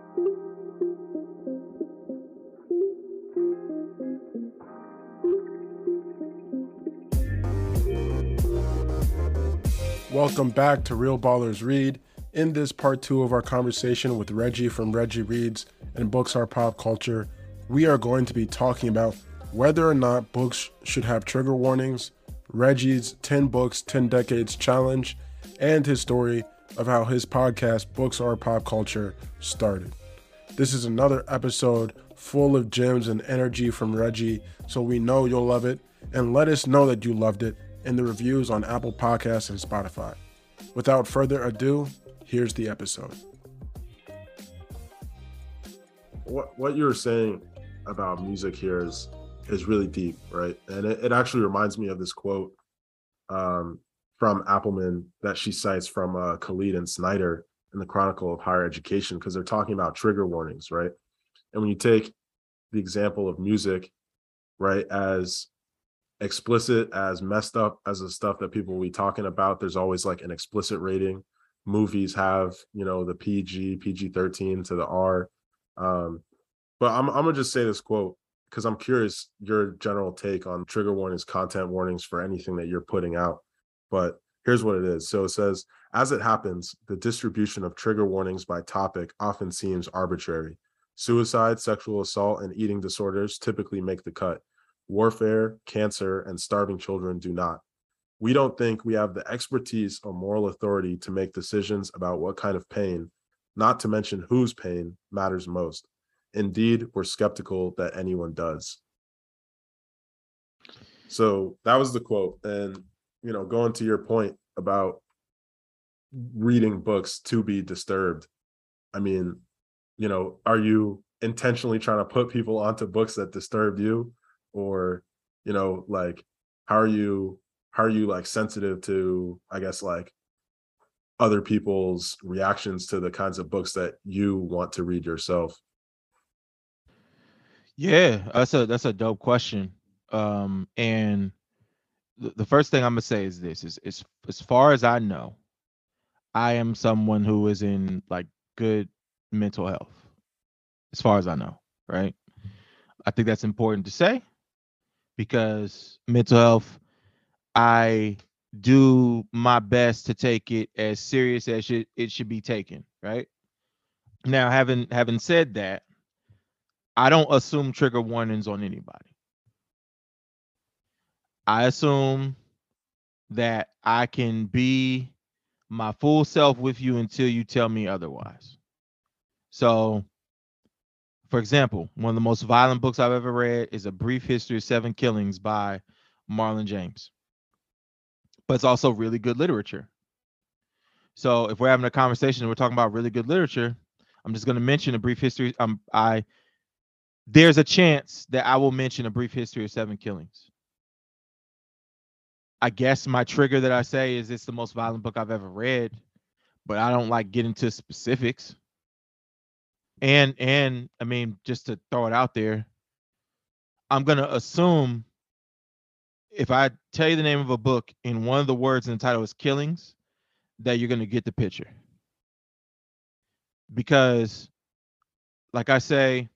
Welcome back to Real Ballers Read. In this part 2 of our conversation with Reggie from Reggie Reads and Books Are Pop Culture, we are going to be talking about whether or not books should have trigger warnings, Reggie's 10 Books, 10 Decades Challenge, and his story of how his podcast, Books Are Pop Culture, started. This is another episode full of gems and energy from Reggie, so we know you'll love it, and let us know that you loved it in the reviews on Apple Podcasts and Spotify. Without further ado, here's the episode. What you were saying about music here is really deep, right? And it actually reminds me of this quote from Appelman that she cites from Khalid and Snyder in the Chronicle of Higher Education, because they're talking about trigger warnings, right? And when you take the example of music, right, as explicit, as messed up as the stuff that people will be talking about, there's always like an explicit rating. Movies have, the PG-13 to the R. But I'm gonna just say this quote because I'm curious your general take on trigger warnings, content warnings for anything that you're putting out. But here's what it is. So it says, as it happens, the distribution of trigger warnings by topic often seems arbitrary. Suicide, sexual assault, and eating disorders typically make the cut. Warfare, cancer, and starving children do not. We don't think we have the expertise or moral authority to make decisions about what kind of pain, not to mention whose pain, matters most. Indeed, we're skeptical that anyone does. So that was the quote. And, going to your point about reading books to be disturbed, I mean, are you intentionally trying to put people onto books that disturb you? Or, how are you like sensitive to, I guess, like other people's reactions to the kinds of books that you want to read yourself? Yeah, that's a dope question. And the first thing I'm gonna say is this: is as far as I know, I am someone who is in like good mental health. As far as I know, right? I think that's important to say because mental health, I do my best to take it as serious as it should be taken, right? Now, having said that, I don't assume trigger warnings on anybody. I assume that I can be my full self with you until you tell me otherwise. So, for example, one of the most violent books I've ever read is A Brief History of Seven Killings by Marlon James. But it's also really good literature. So if we're having a conversation and we're talking about really good literature, I'm just going to mention A Brief History. There's a chance that I will mention A Brief History of Seven Killings. I guess my trigger that I say is it's the most violent book I've ever read, but I don't like get into specifics. And I mean, just to throw it out there, I'm gonna assume if I tell you the name of a book and one of the words in the title is killings, that you're gonna get the picture. Because, like I say,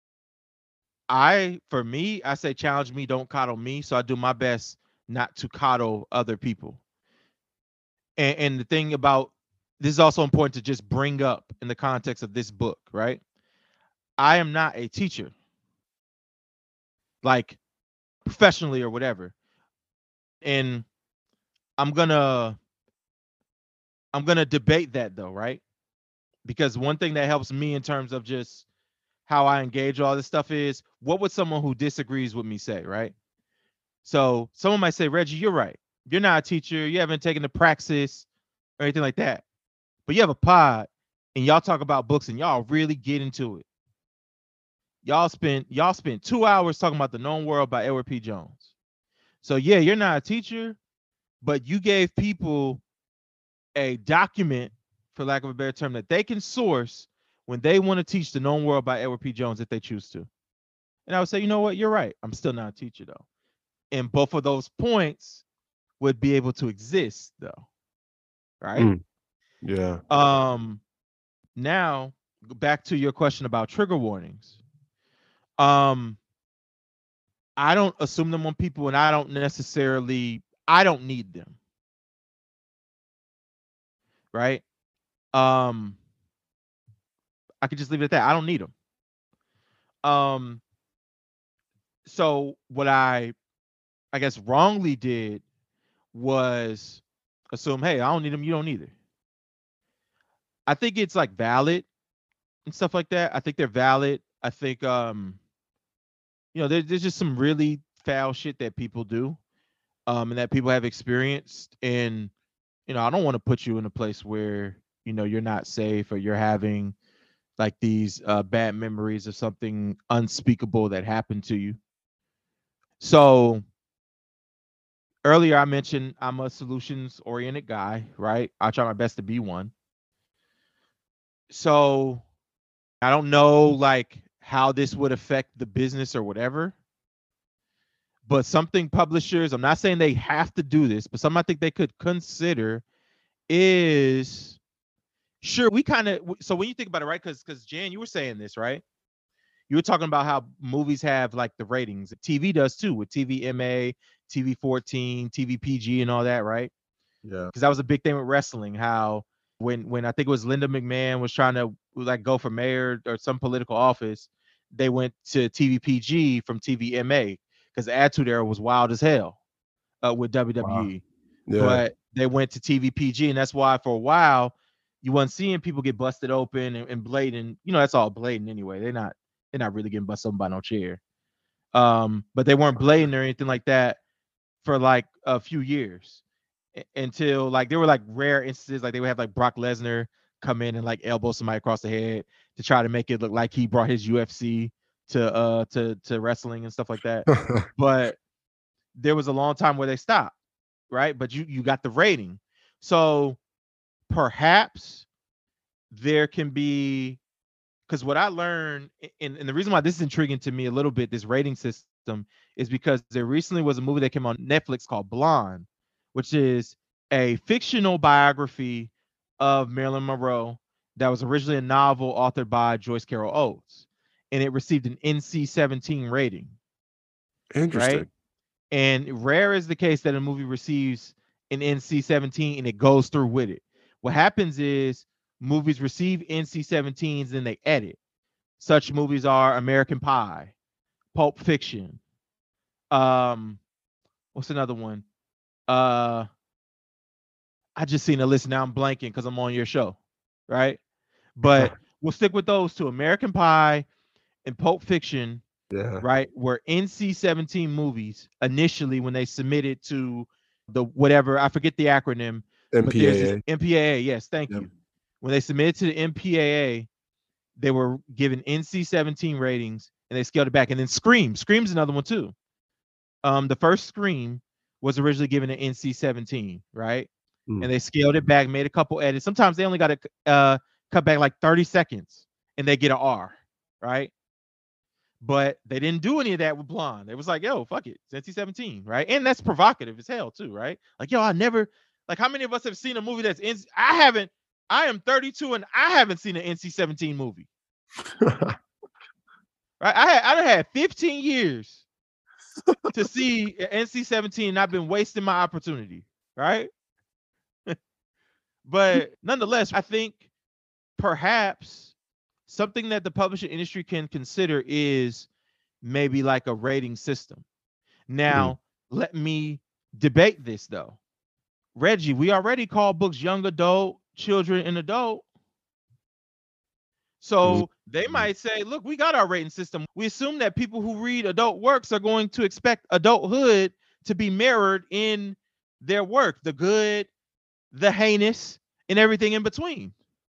I say challenge me, don't coddle me. So I do my best not to coddle other people. And the thing about this is also important to just bring up in the context of this book, right? I am not a teacher, like professionally or whatever. And I'm gonna debate that though, right? Because one thing that helps me in terms of just how I engage all this stuff is what would someone who disagrees with me say, right? So someone might say, Reggie, you're right. You're not a teacher. You haven't taken the praxis or anything like that. But you have a pod and y'all talk about books and y'all really get into it. Y'all spent 2 hours talking about The Known World by Edward P. Jones. So yeah, you're not a teacher, but you gave people a document, for lack of a better term, that they can source when they want to teach The Known World by Edward P. Jones if they choose to. And I would say, you know what? You're right. I'm still not a teacher though. And both of those points would be able to exist though. Right? Yeah. Now back to your question about trigger warnings. I don't assume them on people, and I don't need them. Right? I could just leave it at that. I don't need them. So what I guess wrongly did was assume, hey, I don't need them, you don't either. I think it's like valid and stuff like that. I think they're valid. I think there's just some really foul shit that people do, and that people have experienced. And I don't want to put you in a place where you're not safe, or you're having like these bad memories of something unspeakable that happened to you. So earlier I mentioned I'm a solutions oriented guy, right? I try my best to be one. So I don't know like how this would affect the business or whatever, but something publishers, I'm not saying they have to do this, but something I think they could consider is, sure, we kind of, so when you think about it, right? Because Jan, you were saying this, right? You were talking about how movies have like the ratings. TV does too, with TVMA, TV 14, TV PG, and all that, right? Yeah. Because that was a big thing with wrestling. How when I think it was Linda McMahon was trying to like go for mayor or some political office, they went to TV PG from TVMA because the Attitude Era was wild as hell with WWE. Wow. Yeah. But they went to TV PG, and that's why for a while you wasn't seeing people get busted open and blading. That's all blading anyway. They're not really getting busted open by no chair. But they weren't blading or anything like that for like a few years until like there were like rare instances, like they would have like Brock Lesnar come in and like elbow somebody across the head to try to make it look like he brought his UFC to wrestling and stuff like that. But there was a long time where they stopped, right? But you got the rating. So perhaps there can be, because what I learned, and the reason why this is intriguing to me a little bit, this rating system, is because there recently was a movie that came on Netflix called Blonde, which is a fictional biography of Marilyn Monroe that was originally a novel authored by Joyce Carol Oates, and it received an NC-17 rating. Interesting. Right? And rare is the case that a movie receives an NC-17 and it goes through with it. What happens is movies receive NC-17s and they edit. Such movies are American Pie, Pulp Fiction. What's another one? I just seen a list now. I'm blanking because I'm on your show, right? But we'll stick with those two: American Pie and Pulp Fiction. Yeah. Right? Were NC-17 movies initially when they submitted to the whatever, I forget the acronym, but there's this MPAA. MPAA. Yes, thank Yep. you. When they submitted to the MPAA, they were given NC-17 ratings and they scaled it back. And then Scream's another one too. The first Scream was originally given an NC-17, right? And they scaled it back, made a couple edits. Sometimes they only got to cut back like 30 seconds and they get an R, right? But they didn't do any of that with Blonde. It was like, yo, fuck it, it's NC-17, right? And that's provocative as hell too, right? Like, yo, I never, like, how many of us have seen a movie that's I haven't. I am 32 and I haven't seen an NC-17 movie. Right? I had 15 years to see NC-17, and I've been wasting my opportunity, right? But nonetheless, I think perhaps something that the publishing industry can consider is maybe like a rating system. Now, let me debate this though. Reggie, we already call books young adult, children, and adult. So they might say, look, we got our rating system. We assume that people who read adult works are going to expect adulthood to be mirrored in their work, the good, the heinous, and everything in between.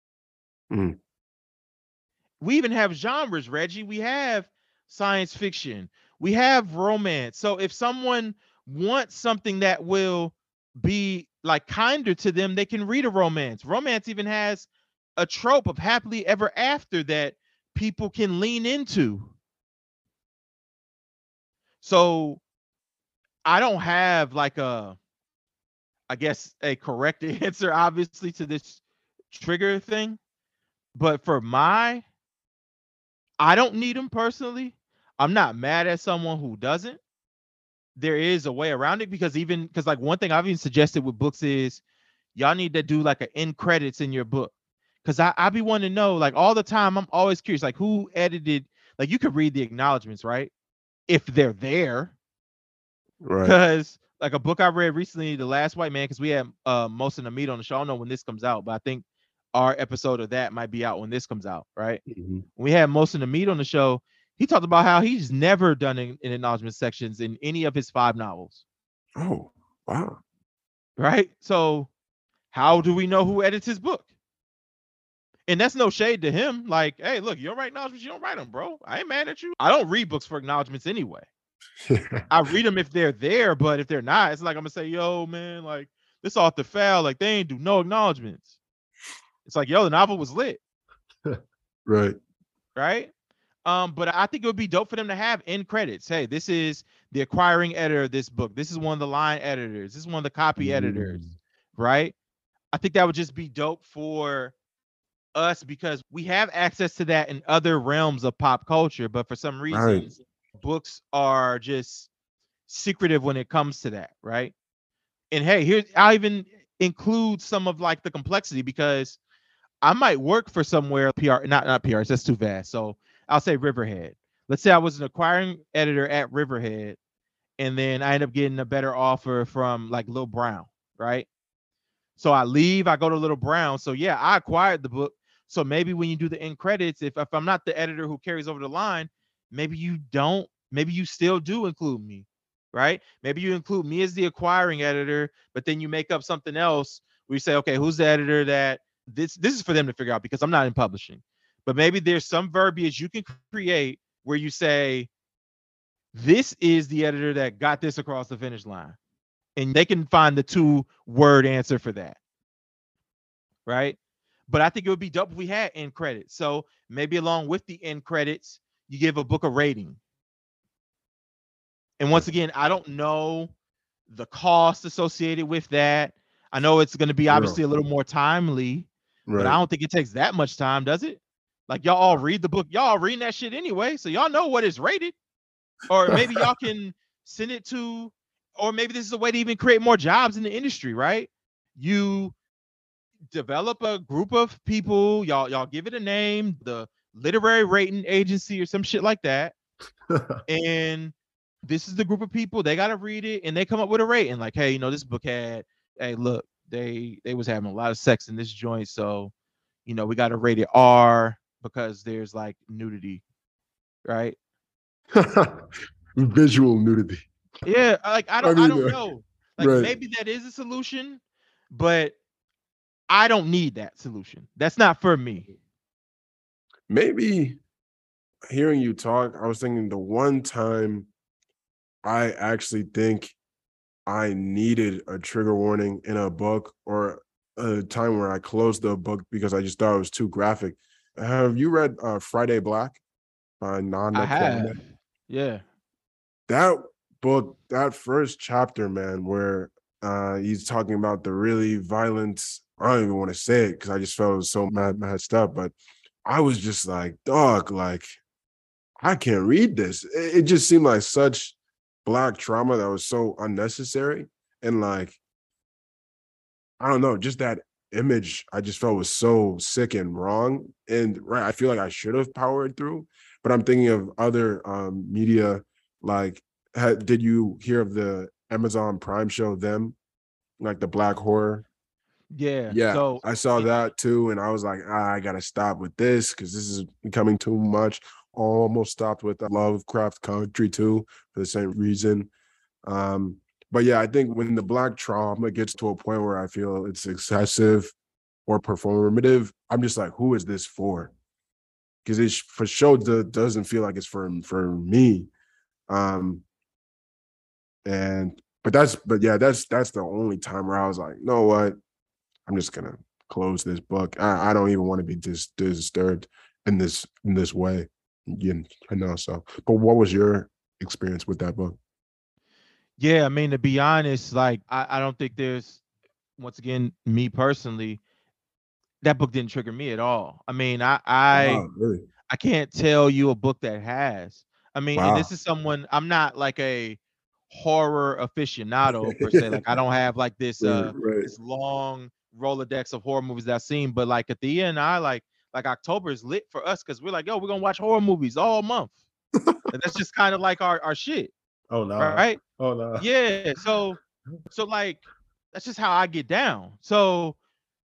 We even have genres, Reggie. We have science fiction. We have romance. So if someone wants something that will be like kinder to them, they can read a romance. Romance even has a trope of happily ever after that people can lean into. So I don't have like I guess a correct answer, obviously, to this trigger thing. But I don't need them personally. I'm not mad at someone who doesn't. There is a way around it because like one thing I've even suggested with books is y'all need to do like an end credits in your book. Cause I be wanting to know like all the time. I'm always curious, like who edited, like you could read the acknowledgments, right? If they're there. Right. Cause like a book I read recently, The Last White Man, because we had most of the meat on the show. I don't know when this comes out, but I think our episode of that might be out when this comes out, right? Mhm. We had most of the meat on the show. He talked about how he's never done in acknowledgement sections in any of his 5 novels, Oh, wow. right? So how do we know who edits his book? And that's no shade to him. Like, hey, look, you don't write acknowledgments, you don't write them, bro. I ain't mad at you. I don't read books for acknowledgments anyway. I read them if they're there, but if they're not, it's like I'm gonna say, yo, man, like this off the foul, like they ain't do no acknowledgments. It's like, yo, the novel was lit, Right. right? But I think it would be dope for them to have end credits. Hey, this is the acquiring editor of this book. This is one of the line editors. This is one of the copy editors, Mm. right? I think that would just be dope for us because we have access to that in other realms of pop culture, but for some Right. reason, books are just secretive when it comes to that, right? And hey, here I'll even include some of like the complexity because I might work for somewhere PR, not PRs, that's too vast. So I'll say Riverhead. Let's say I was an acquiring editor at Riverhead, and then I end up getting a better offer from like Lil Brown, right? So I leave, I go to Little Brown. So yeah, I acquired the book. So maybe when you do the end credits, if I'm not the editor who carries over the line, maybe you don't, maybe you still do include me, right? Maybe you include me as the acquiring editor, but then you make up something else where you say, okay, who's the editor that this is for them to figure out because I'm not in publishing. But maybe there's some verbiage you can create where you say, this is the editor that got this across the finish line. And they can find the 2-word answer for that, right? But I think it would be dope if we had end credits. So maybe along with the end credits, you give a book a rating. And once again, I don't know the cost associated with that. I know it's going to be Zero. obviously a little more timely, but I Right. don't think it takes that much time, does it? Like y'all all read the book, y'all all reading that shit anyway, so y'all know what it's rated. Or maybe y'all can send it to, or maybe this is a way to even create more jobs in the industry, right? You develop a group of people, y'all give it a name, the literary rating agency or some shit like that. And this is the group of people, they gotta read it and they come up with a rating. Like, hey, this book had, hey, look, they was having a lot of sex in this joint, so we gotta rate it R because there's like nudity, right? Visual nudity. Yeah, like I I don't I mean, don't know. Like right. maybe that is a solution, but I don't need that solution. That's not for me. Maybe hearing you talk, I was thinking the one time I actually think I needed a trigger warning in a book or a time where I closed the book because I just thought it was too graphic. Have you read Friday Black by I Nanda have. Kwame? Yeah. That book, that first chapter, man, where he's talking about the really violent, I don't even want to say it because I just felt it was so mad stuff, but I was just like, dog, like, I can't read this. It just seemed like such black trauma that was so unnecessary. And like, I don't know, just that image I just felt was so sick and wrong. And right, I feel like I should have powered through, but I'm thinking of other media like did you hear of the Amazon Prime show Them, like the black horror? Yeah. Yeah, So I saw it, that too, and I was like, I gotta stop with this because this is becoming too much. Almost stopped with Lovecraft Country too for the same reason. Um, but yeah, I think when the black trauma gets to a point where I feel it's excessive or performative, I'm just like, who is this for? Because it for sure doesn't feel like it's for me. Um, and but yeah, that's the only time where I was like, you know what? I'm just gonna close this book. I don't even want to be disturbed in this way. I know. So, but what was your experience with that book? yeah, I mean to be honest, like I don't think there's once again, me personally, that book didn't trigger me at all. I mean, I Wow, really? I can't tell you a book that has. I mean, and this Wow. is someone, I'm not like a horror aficionado per se. Like I don't have like Right, right. this long Rolodex of horror movies that I've seen, but like at the end, I like October is lit for us because we're like, yo, we're gonna watch horror movies all month. And that's just kind of like our shit, Oh nah. right? Oh nah. Yeah. So like that's just how I get down. So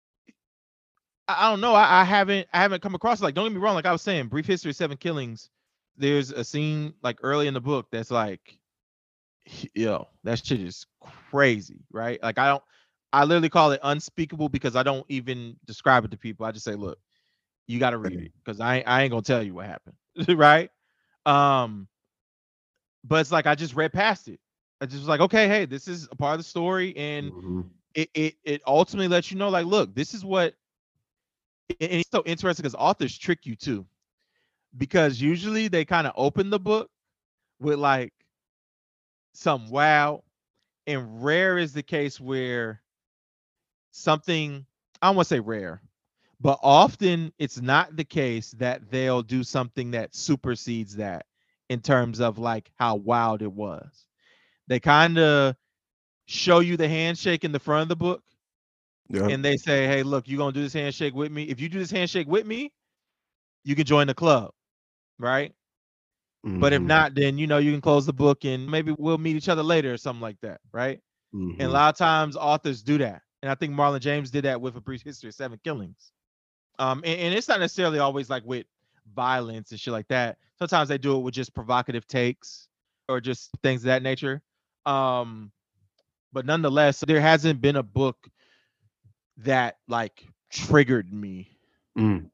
I don't know. I haven't come across it. Like, don't get me wrong. Like I was saying, Brief History of Seven Killings. There's a scene like early in the book that's like, yo, that shit is crazy, right? Like I literally call it unspeakable because I don't even describe it to people. I just say, look, you got to read it because I ain't gonna tell you what happened, right? Um, but it's like I just read past it. I just was like, okay, hey, this is a part of the story, and Mhm. it ultimately lets you know, like, look, this is what. And it's so interesting because authors trick you too, because usually they kind of open the book with like some wow, and rare is the case where something, I don't want to say rare, but often it's not the case that they'll do something that supersedes that in terms of like how wild it was. They kind of show you the handshake in the front of the book Yeah. and they say, hey, look, you're going to do this handshake with me. If you do this handshake with me, you can join the club, right? But if Hmm. not, then you can close the book and maybe we'll meet each other later or something like that, right? And a Hmm. lot of times authors do that. And I think Marlon James did that with A Brief History of Seven Killings. And it's not necessarily always like with violence and shit like that. Sometimes they do it with just provocative takes or just things of that nature. Um, but nonetheless, there hasn't been a book that like triggered me. Mm,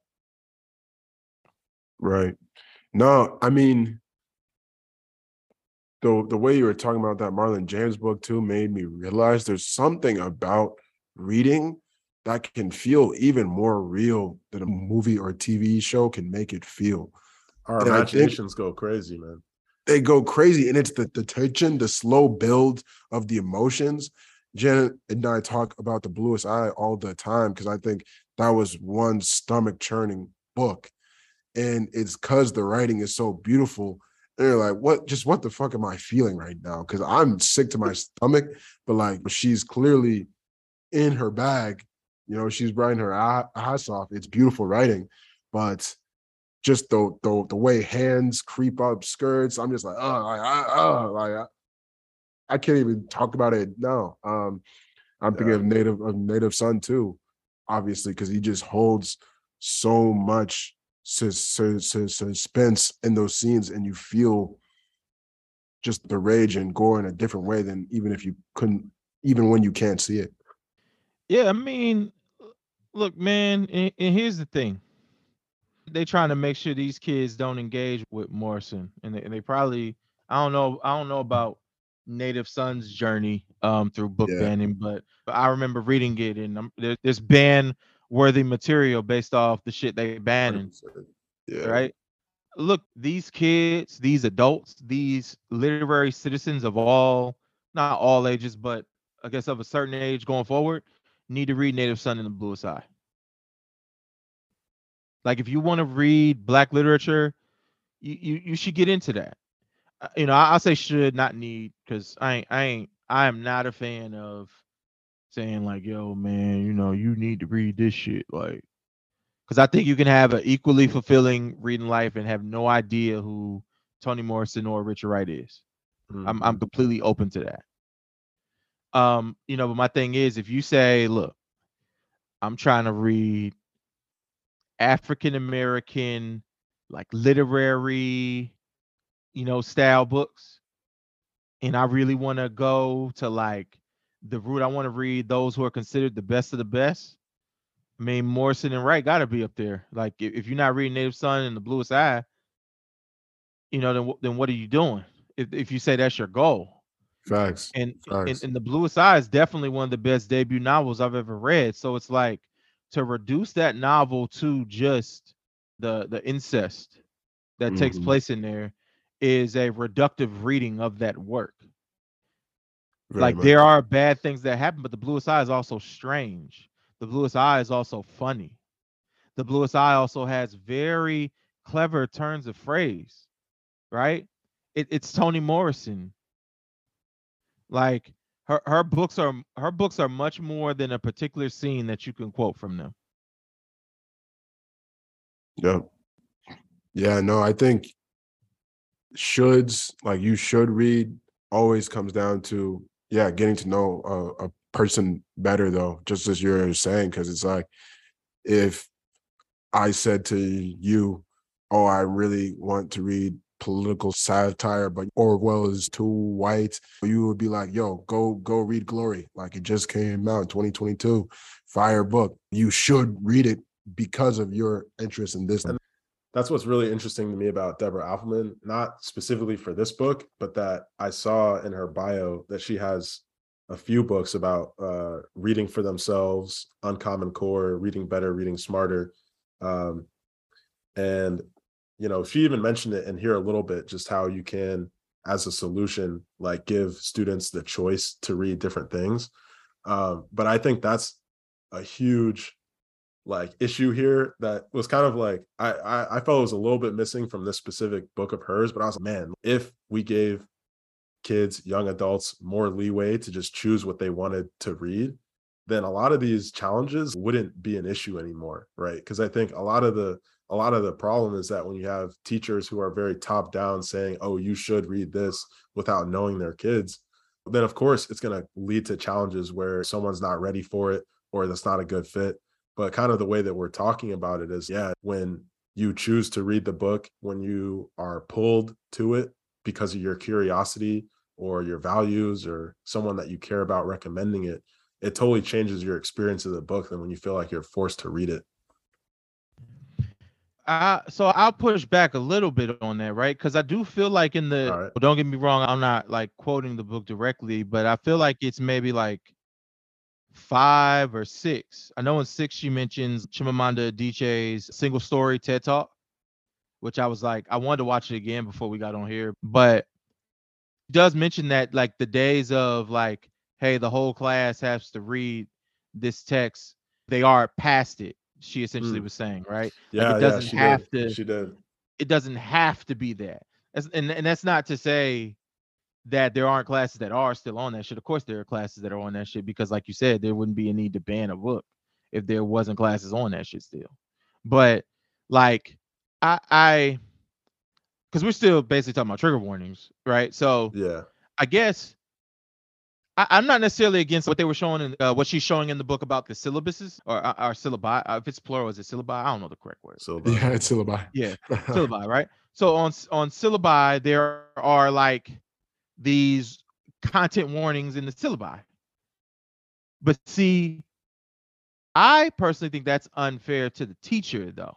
right. No, I mean, the way you were talking about that Marlon James book too made me realize there's something about reading that can feel even more real than a movie or TV show can make it feel. Our Yeah. and I I think imaginations go crazy, man. they They go go crazy. crazy, and it's the tension, the slow build of the emotions. Janet and I talk about The Bluest Eye all the time because I think that was one stomach churning book, and it's because the writing is so beautiful. And you're like, what the fuck am I feeling right now? Because I'm sick to my stomach, but like she's clearly in her bag. She's writing her ass off. It's beautiful writing, but just the way hands creep up skirts, I'm just like, I can't even talk about it now. I'm thinking Yeah. of Native Son too, obviously, because he just holds so much suspense in those scenes, and you feel just the rage and gore in a different way than even when you can't see it. Yeah, I mean, look, man, and here's the thing. They trying to make sure these kids don't engage with Morrison, and they probably, I don't know about Native Son's journey through book Yeah, banning, but I remember reading it, and there's ban worthy material based off the shit they banning, 100%. Yeah, right? Look, these kids, these adults, these literary citizens of all, not all ages, but I guess of a certain age going forward, need to read Native Son and the Bluest Eye. Like if you want to read black literature, you should get into that. I'll say should, not need, because I am not a fan of saying like, yo, man, you need to read this shit. Like, because I think you can have an equally fulfilling reading life and have no idea who Toni Morrison or Richard Wright is. I'm hmm, completely open to that. But my thing is, if you say, look, I'm trying to read African American, like literary, style books, and I really want to go to like the route, I want to read those who are considered the best of the best. I mean, Morrison and Wright got to be up there. Like, if you're not reading Native Son and the Bluest Eye, then what are you doing? If you say that's your goal, facts, and facts. the Bluest Eye is definitely one of the best debut novels I've ever read. So it's like to reduce that novel to just the incest that takes Hmm. place in there is a reductive reading of that work. Very Like much. there are bad things that happen, but the Bluest Eye is also strange. The Bluest Eye is also funny. The Bluest Eye also has very clever turns of phrase, right? It's Toni Morrison. Like her books are much more than a particular scene that you can quote from them. Yeah. Yeah, no, I think shoulds, like you should read, always comes down to, yeah, getting to know a person better, though, just as you're saying, because it's like, if I said to you, oh, I really want to read political satire, but Orwell is too white, you would be like, yo, go read Glory. Like, it just came out in 2022. Fire book. You should read it because of your interest in this. And that's what's really interesting to me about Deborah Appelman, not specifically for this book, but that I saw in her bio that she has a few books about reading for themselves, Uncommon Core, Reading Better, Reading Smarter. And, you know, she even mentioned it in here a little bit, just how you can, as a solution, like give students the choice to read different things. But I think that's a huge like issue here that was kind of like I felt it was a little bit missing from this specific book of hers, but I was like, man, if we gave kids, young adults more leeway to just choose what they wanted to read, then a lot of these challenges wouldn't be an issue anymore, right? Because I think a lot of the problem is that when you have teachers who are very top down saying, oh, you should read this without knowing their kids, then of course it's going to lead to challenges where someone's not ready for it or that's not a good fit. But kind of the way that we're talking about it is, yeah, when you choose to read the book, when you are pulled to it because of your curiosity or your values or someone that you care about recommending it, it totally changes your experience of the book than when you feel like you're forced to read it. So I'll push back a little bit on that, right? Because I do feel like in the, All right. don't get me wrong, I'm not like quoting the book directly, but I feel like it's maybe like 5 or 6. I know in 6 she mentions Chimamanda Adichie's single story TED Talk, which I was like, I wanted to watch it again before we got on here, but it does mention that like the days of like, hey, the whole class has to read this text, they are past it. She essentially was saying, right? Like Yeah, it yeah, doesn't she have did. to, She did. it doesn't have to be that. And that's not to say that there aren't classes that are still on that shit. Of course there are classes that are on that shit, because like you said, there wouldn't be a need to ban a book if there wasn't classes on that shit still. But like I because we're still basically talking about trigger warnings, right? So Yeah. I guess I'm not necessarily against what they were showing in what she's showing in the book about the syllabuses or syllabi. If it's plural, is it syllabi? I don't know the correct word. So Yeah, it's syllabi. Yeah, syllabi, right? So on syllabi, there are like these content warnings in the syllabi. But see, I personally think that's unfair to the teacher, though.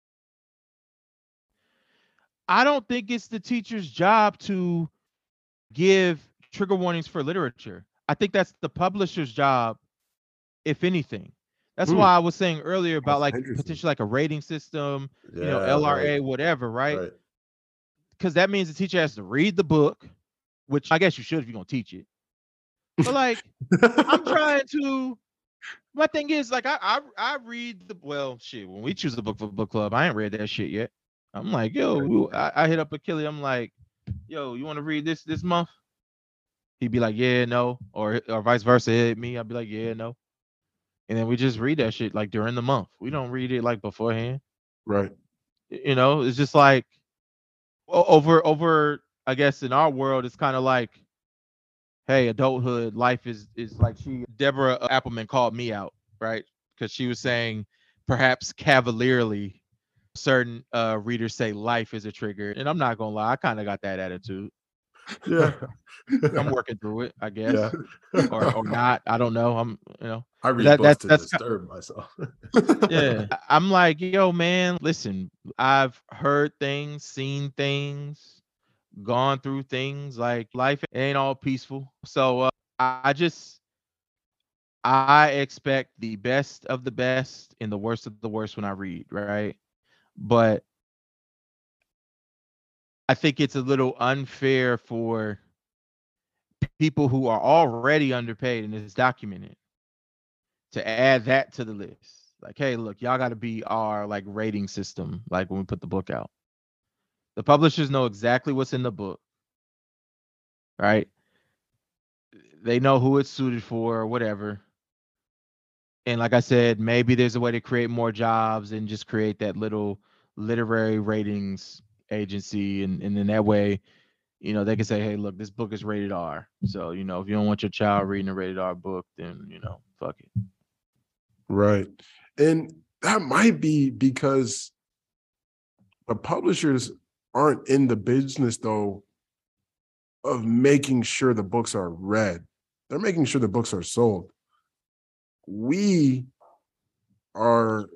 I don't think it's the teacher's job to give trigger warnings for literature. I think that's the publisher's job, if anything. That's why I was saying earlier about like potentially like a rating system, you know, yeah, LRA, right, whatever, right? right. Because that means the teacher has to read the book, which I guess you should if you're gonna teach it. But like, I'm trying to. My thing is like I read the, well shit, when we choose a book for book club, I ain't read that shit yet. I'm like, yo, I hit up Achilles. I'm like, yo, you want to read this month? He'd be like, yeah, no, or vice versa. He'd hit me, I'd be like, yeah, no, and then we just read that shit like during the month. We don't read it like beforehand. Right. You know, it's just like over. I guess in our world, it's kind of like, hey, adulthood, life is like Deborah Appelman called me out, right? Because she was saying perhaps cavalierly certain readers say life is a trigger. And I'm not gonna lie, I kind of got that attitude. Yeah. I'm working through it, I guess. Yeah. or not. I don't know. I'm, you know. I read books to That's disturb myself. yeah. I'm like, yo, man, listen, I've heard things, seen things, gone through things. Like life ain't all peaceful. So I expect the best of the best and the worst of the worst when I read, right? But I think it's a little unfair for people who are already underpaid and it's documented to add that to the list. Like, hey, look, y'all got to be our like rating system. Like when we put the book out, the publishers know exactly what's in the book, right? They know who it's suited for or whatever. And like I said, maybe there's a way to create more jobs and just create that little literary ratings agency. And then that way, they can say, hey, look, this book is rated R. So, if you don't want your child reading a rated R book, then, fuck it. Right. And that might be because the publishers aren't in the business, though, of making sure the books are read. They're making sure the books are sold. We are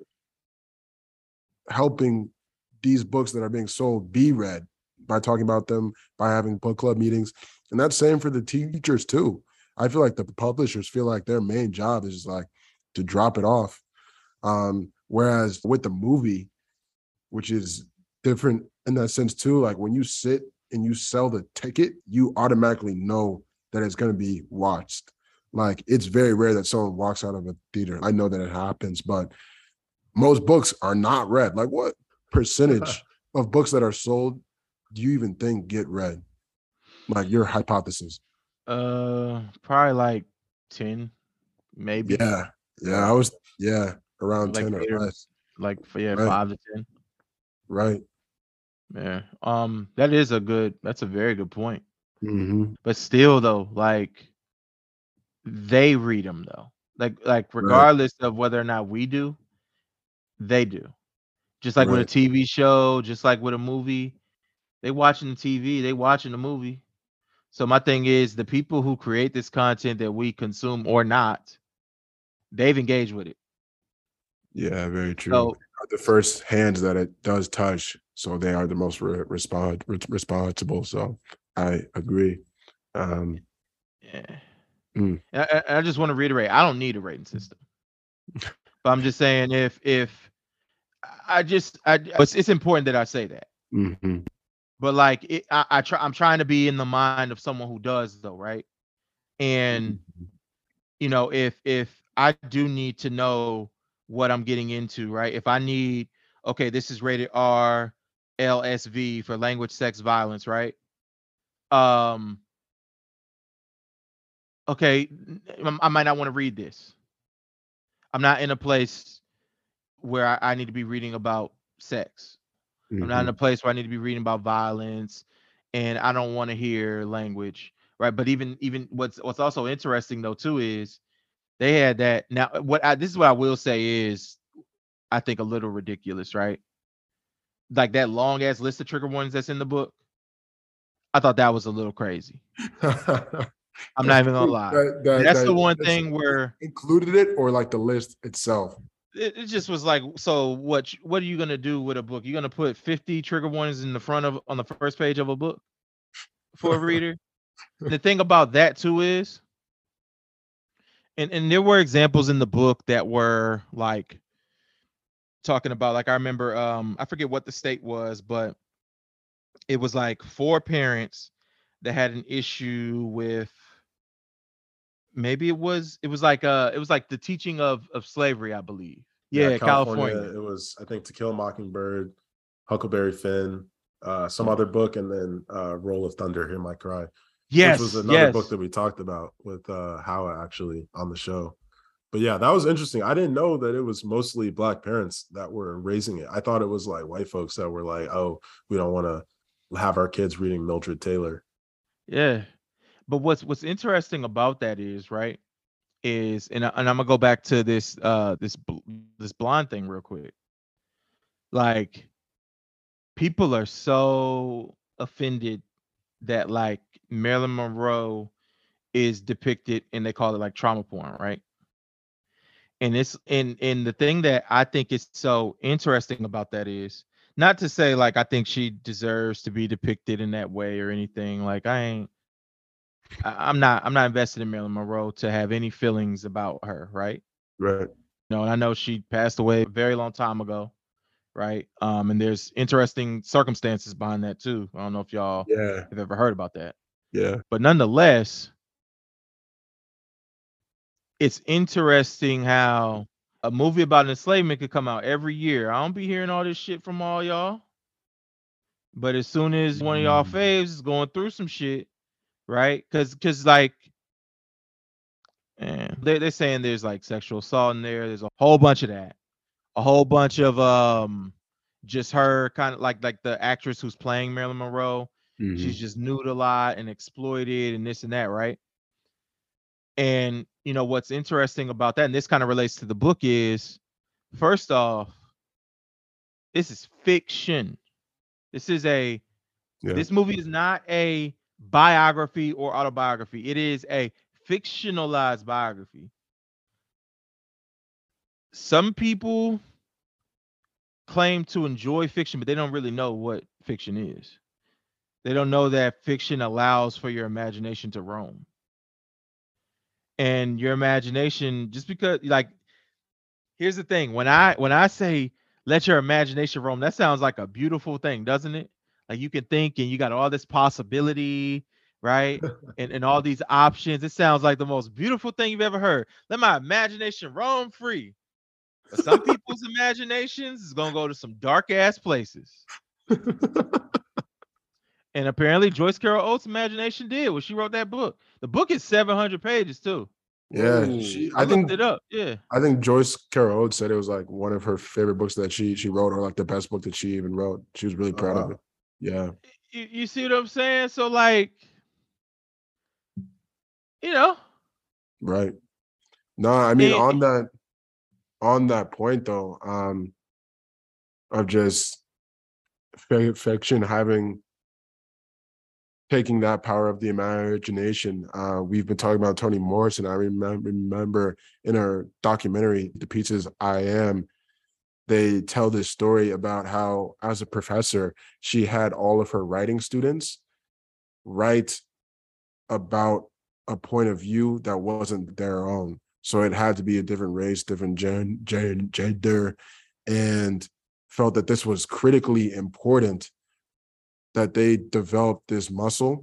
helping these books that are being sold be read by talking about them, by having book club meetings. And that's same for the teachers too. I feel like the publishers feel like their main job is like to drop it off. Whereas with the movie, which is different in that sense too, like when you sit and you sell the ticket, you automatically know that it's going to be watched. Like it's very rare that someone walks out of a theater. I know that it happens, but most books are not read. Like what percentage of books that are sold do you even think get read? Like your hypothesis? Probably like 10, maybe. Yeah. I was around like 10 or less. Like Right. 5 to 10. Right. Yeah. That's a very good point. Mm-hmm. But still though, like they read them though. Like Right. regardless of whether or not we do, they do. Just like with a Right. TV show, just like with a movie, they watching the TV, they watching the movie. So my thing is the people who create this content that we consume or not, they've engaged with it. Yeah, very true. So The first hands that it does touch, so they are the most responsible. So I agree. yeah. Mm. I just want to reiterate, I don't need a rating system. But I'm just saying if it's important that I say that. Mm-hmm. But like I'm trying to be in the mind of someone who does though, right? And if I do need to know what I'm getting into, right? If I need, okay, this is rated R, LSV for language, sex, violence, right? Okay, I might not want to read this. I'm not in a place where I need to be reading about sex. I'm not in a place where I need to be reading about violence, and I don't want to hear language, right? But even what's also interesting though too is they had that. Now, this is what I will say is I think a little ridiculous, right? Like that long ass list of trigger warnings that's in the book. I thought that was a little crazy. I'm not even gonna lie. That's the one thing where included it, or like the list itself. It just was like, so what are you gonna do with a book? You're gonna put 50 trigger warnings in the front of on the first page of a book for a reader? And the thing about that too is, and there were examples in the book that were like talking about, like I remember I forget what the state was, but it was like 4 parents that had an issue with, maybe it was like the teaching of slavery, I believe. Yeah, Yeah, California. It was, I think, To Kill a Mockingbird, Huckleberry Finn, some other book, and then Roll of Thunder, Hear My Cry. Yes, which was another book that we talked about with Howa actually on the show. But yeah, that was interesting. I didn't know that it was mostly Black parents that were raising it. I thought it was like white folks that were like, oh, we don't want to have our kids reading Mildred Taylor. Yeah. But what's interesting about that is, right, is and I'm gonna go back to this this blonde thing real quick. Like people are so offended that like Marilyn Monroe is depicted and they call it like trauma porn, right? And it's and the thing that I think is so interesting about that is not to say like I think she deserves to be depicted in that way or anything. Like I'm not invested in Marilyn Monroe to have any feelings about her, right? Right. No, and I know she passed away a very long time ago, right? And there's interesting circumstances behind that too. I don't know if y'all have ever heard about that. Yeah. But nonetheless, it's interesting how A movie about enslavement could come out every year. I don't be hearing all this shit from all y'all. But as soon as one of y'all faves is going through some shit, right? Because like, they're saying there's like sexual assault in there. There's a whole bunch of that. A whole bunch of just her kind of like the actress who's playing Marilyn Monroe. She's Mhm. just nude a lot and exploited and this and that, right? And you know what's interesting about that, and this kind of relates to the book, is first off, this is fiction. This is a Yeah. This movie is not a biography or autobiography. It is a fictionalized biography. Some people claim to enjoy fiction, but they don't really know what fiction is. They don't know that fiction allows for your imagination to roam. And your imagination, just because, like, here's the thing. When I say let your imagination roam, that sounds like a beautiful thing, doesn't it? Like you can think and you got all this possibility, right? And all these options. It sounds like the most beautiful thing you've ever heard. Let my imagination roam free. But some people's imaginations is gonna go to some dark ass places. And apparently Joyce Carol Oates' imagination did when she wrote that book. The book is 700 pages too. Yeah, Whoa. I looked it up. Yeah. I think Joyce Carol Oates said it was like one of her favorite books that she wrote, or like the best book that she even wrote. She was really Oh, proud of wow. it. Yeah, You see what I'm saying? So like, you know, right. No, I mean and, on that point though, of just fiction having taking that power of the imagination. We've been talking about Toni Morrison. I remember in her documentary, The Pieces I Am, they tell this story about how, as a professor, she had all of her writing students write about a point of view that wasn't their own. So it had to be a different race, different gender, and felt that this was critically important that they developed this muscle.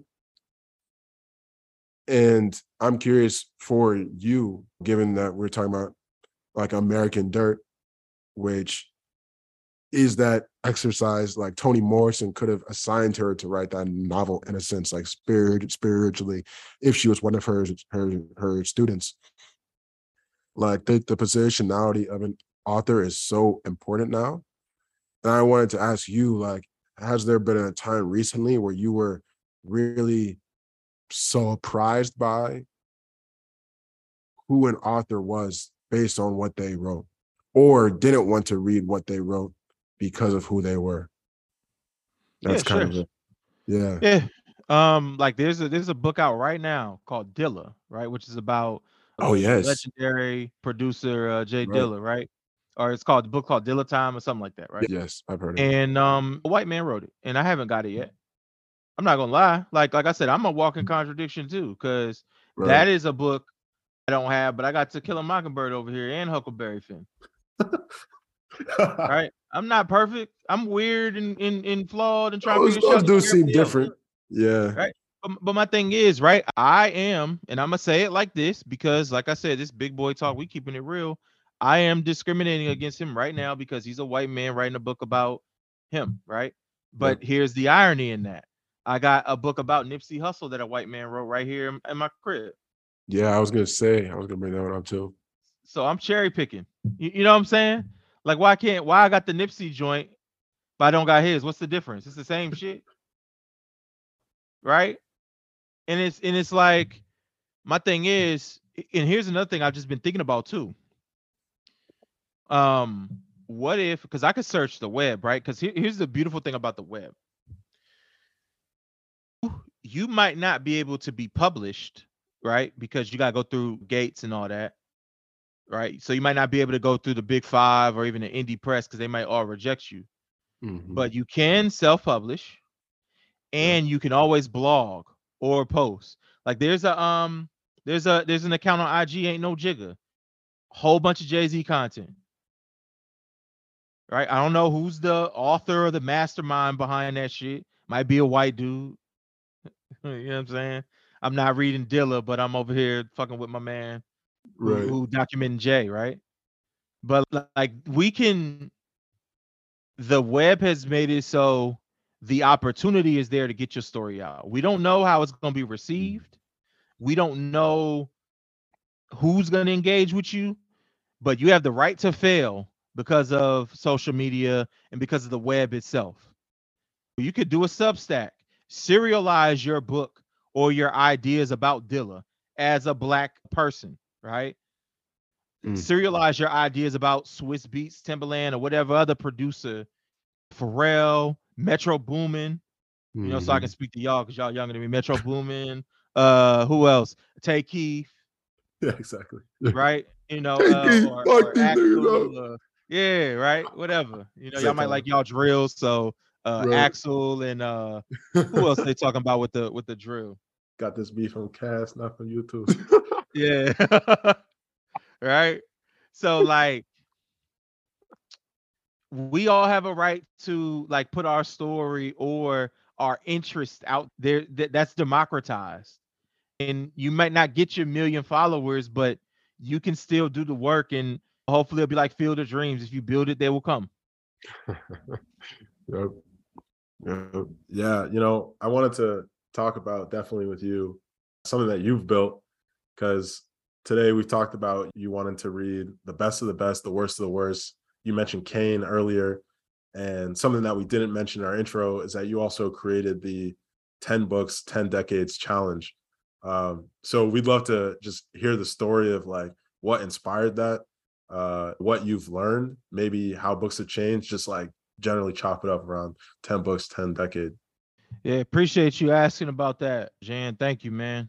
And I'm curious for you, given that we're talking about like American Dirt, which is that exercise like Toni Morrison could have assigned her to write that novel in a sense, like spiritually, if she was one of her students. Like the positionality of an author is so important now. And I wanted to ask you, like, has there been a time recently where you were really surprised by who an author was based on what they wrote, or didn't want to read what they wrote because of who they were? yeah, That's kind sure. of it. Yeah. Yeah. Like there's a book out right now called Dilla, right? Which is about Oh, the yes. legendary producer Jay Right. Dilla, right? Or it's called the book called Dilla Time or something like that, right? Yes, I've heard of it. And a white man wrote it, and I haven't got it yet. I'm not gonna lie. Like I said, I'm a walking contradiction too, because Right. that is a book I don't have, but I got To Kill a Mockingbird over here and Huckleberry Finn. Right? I'm not perfect. I'm weird and flawed and trying to Those figure shit those out do like seem everybody else. different. Yeah. Right? But my thing is, right? I am, and I'm gonna say it like this because, like I said, this big boy talk, we keeping it real. I am discriminating against him right now because he's a white man writing a book about him, right? Yep. But here's the irony in that. I got a book about Nipsey Hussle that a white man wrote right here in my crib. Yeah, I was gonna say, I was gonna bring that one up too. So I'm cherry picking. You know what I'm saying? Like, why I got the Nipsey joint, but I don't got his? What's the difference? It's the same shit, right? And it's like, my thing is, and here's another thing I've just been thinking about too. Um, what if, because I could search the web, right? Because here's the beautiful thing about the web. You might not be able to be published, right? Because you gotta go through gates and all that, right? So you might not be able to go through the big five or even the indie press because they might all reject you. Mhm. But you can self-publish Yeah. and you can always blog or post. Like there's an account on IG, Ain't No Jigga. Whole bunch of Jay-Z content. Right? I don't know who's the author or the mastermind behind that shit. Might be a white dude. You know what I'm saying? I'm not reading Dilla, but I'm over here fucking with my man Right. who documenting Jay, right? But like the web has made it so the opportunity is there to get your story out. We don't know how it's going to be received. We don't know who's going to engage with you, but you have the right to fail because of social media and because of the web itself. You could do a Substack, serialize your book or your ideas about Dilla as a Black person, right? Serialize your ideas about Swiss Beats, Timberland, or whatever other producer, Pharrell, Metro Boomin, so I can speak to y'all because y'all younger than me. Metro Boomin, who else? Tay Keith, Yeah, exactly. right? Hey, Keith, fuck Or these niggas up. Axel, yeah, right? Whatever. Y'all might Exactly. like y'all drills, so Right. Axel and who else they talking about with the drill? Got this beef from Cass, not from YouTube. Yeah. Right? So like we all have a right to like put our story or our interest out there. That's democratized. And you might not get your million followers, but you can still do the work, and hopefully it'll be like Field of Dreams. If you build it, they will come. Yep. Yep. Yeah, I wanted to talk about definitely with you something that you've built, because today we've talked about you wanting to read the best of the best, the worst of the worst. You mentioned Kane earlier, and something that we didn't mention in our intro is that you also created the 10 books, 10 decades challenge. So we'd love to just hear the story of like what inspired that, what you've learned, maybe how books have changed, just like generally chop it up around 10 books, 10 decade. Yeah, appreciate you asking about that, Jan. Thank you, man.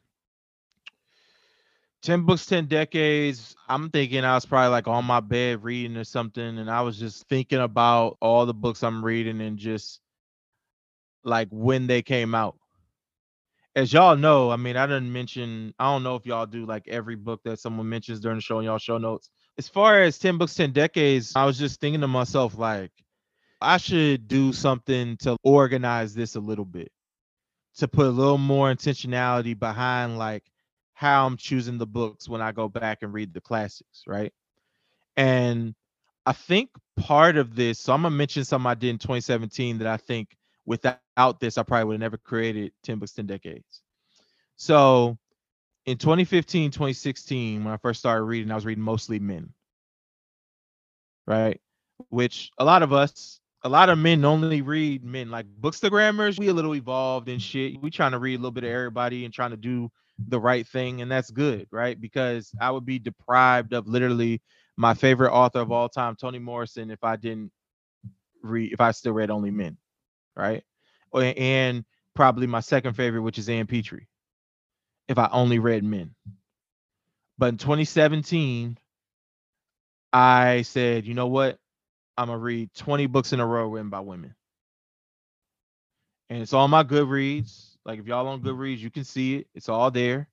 10 books, 10 decades. I'm thinking I was probably like on my bed reading or something, and I was just thinking about all the books I'm reading and just like when they came out. As y'all know, I mean, I didn't mention, I don't know if y'all do like every book that someone mentions during the show in y'all show notes. As far as 10 books, 10 decades, I was just thinking to myself, like, I should do something to organize this a little bit, to put a little more intentionality behind like how I'm choosing the books when I go back and read the classics, right? And I think part of this, so I'm gonna mention something I did in 2017 that I think without this, I probably would have never created 10 books, 10 decades. So in 2015, 2016, when I first started reading, I was reading mostly men, right? Which a lot of men only read men. Like bookstagrammers, we a little evolved and shit. We trying to read a little bit of everybody and trying to do the right thing, and that's good, right? Because I would be deprived of literally my favorite author of all time, Toni Morrison, if I still read only men, right? And probably my second favorite, which is Ann Petrie, if I only read men. But in 2017, I said, you know what? I'm gonna read 20 books in a row written by women. And it's on my Goodreads. Like if y'all on Goodreads, you can see it. It's all there.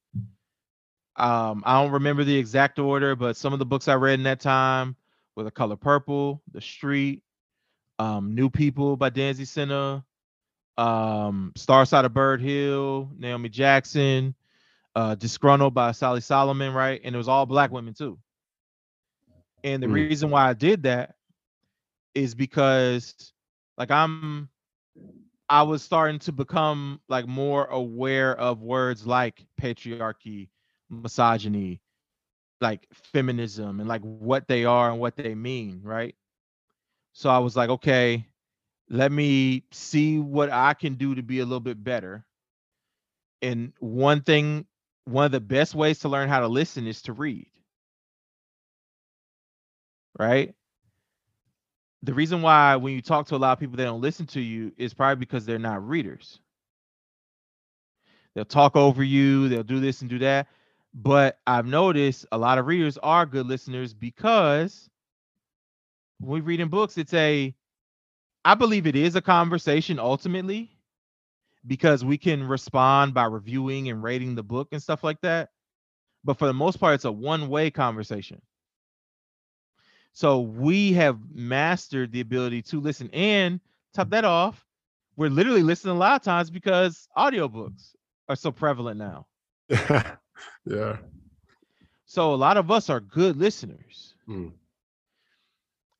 I don't remember the exact order, but some of the books I read in that time were The Color Purple, The Street, New People by Danzy Senna, Star Side of Bird Hill, Naomi Jackson, Disgruntled by Sally Solomon, right? And it was all Black women too. And the reason why I did that is because like I was starting to become like more aware of words like patriarchy, misogyny, like feminism, and like what they are and what they mean, right? So I was like, okay, let me see what I can do to be a little bit better. And one of the best ways to learn how to listen is to read, right? The reason why when you talk to a lot of people, they don't listen to you is probably because they're not readers. They'll talk over you, they'll do this and do that. But I've noticed a lot of readers are good listeners because when we read in books, I believe it is a conversation ultimately because we can respond by reviewing and rating the book and stuff like that. But for the most part, it's a one-way conversation. So we have mastered the ability to listen, and top that off, we're literally listening a lot of times because audiobooks are so prevalent now. Yeah. So a lot of us are good listeners.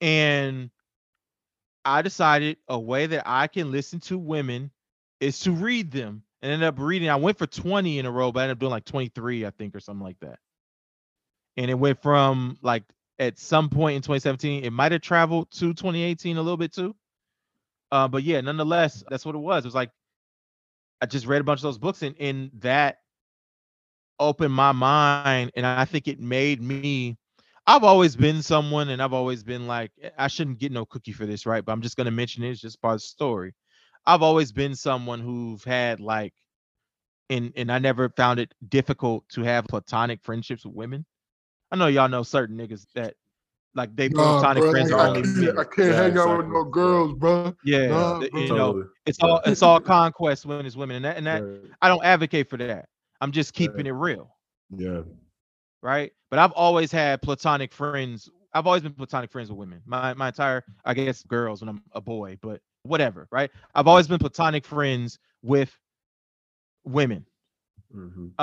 And I decided a way that I can listen to women is to read them. And ended up reading. I went for 20 in a row, but I ended up doing like 23, I think, or something like that. And it went from like at some point in 2017, it might have traveled to 2018 a little bit too. But yeah, nonetheless, that's what it was. It was like I just read a bunch of those books, and that opened my mind, and I think it made me. I've always been someone, and I've always been like, I shouldn't get no cookie for this, right? But I'm just gonna mention it. It's just part of the story. I've always been someone who've had like, and I never found it difficult to have platonic friendships with women. I know y'all know certain niggas that like they Nah, platonic bro, friends like, are I only can't, men. I can't hang out with exactly. no girls, bro. Yeah, Nah, you bro. know, Totally. it's all conquest when it's women, and that Right. I don't advocate for that. I'm just keeping Right. it real, Yeah. right? But I've always had platonic friends. I've always been platonic friends with women. My entire, I guess, girls when I'm a boy, but whatever, right? I've always been platonic friends with women. Mhm.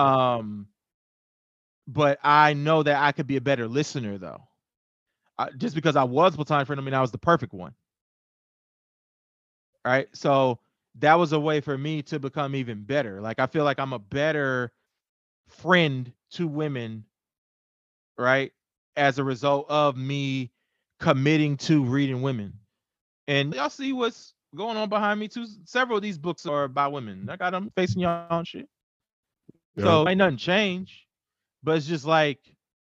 But I know that I could be a better listener though. Just because I was platonic friend, I mean I was the perfect one, right? So that was a way for me to become even better. Like I feel like I'm a better friend to women, right? As a result of me committing to reading women. And y'all see what's going on behind me too. Several of these books are about women. I got them facing y'all and shit. Yeah. So ain't nothing changed. But it's just like,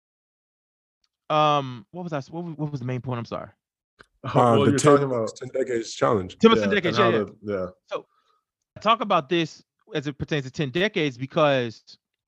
what was I? What was the main point? I'm sorry. Well, The you're 10, talking about 10 decades challenge. Timothy and Decades, how yeah. yeah. So I talk about this as it pertains to 10 decades because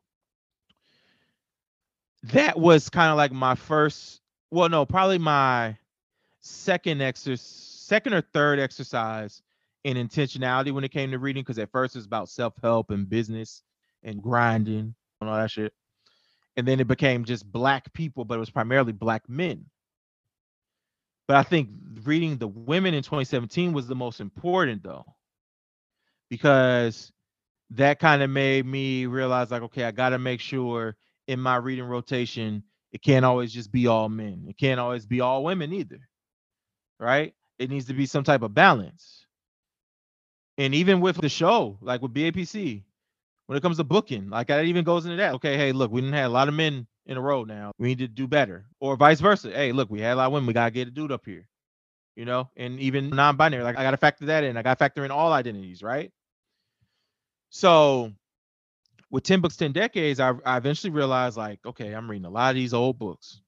that was kind of like my first, well, no, probably my second or third exercise in intentionality when it came to reading. Because at first it was about self-help and business and grinding and all that shit. And then it became just black people, but it was primarily black men. But I think reading the women in 2017 was the most important though, because that kind of made me realize like, okay, I got to make sure in my reading rotation, it can't always just be all men. It can't always be all women either, right? It needs to be some type of balance. And even with the show, like with BAPC, when it comes to booking, like that even goes into that. Okay, hey, look, we didn't have a lot of men in a row now. We need to do better. Or vice versa. Hey, look, we had a lot of women. We got to get a dude up here, you know? And even non-binary, like I got to factor that in. I got to factor in all identities, right? So with 10 books, 10 decades, I eventually realized like, okay, I'm reading a lot of these old books.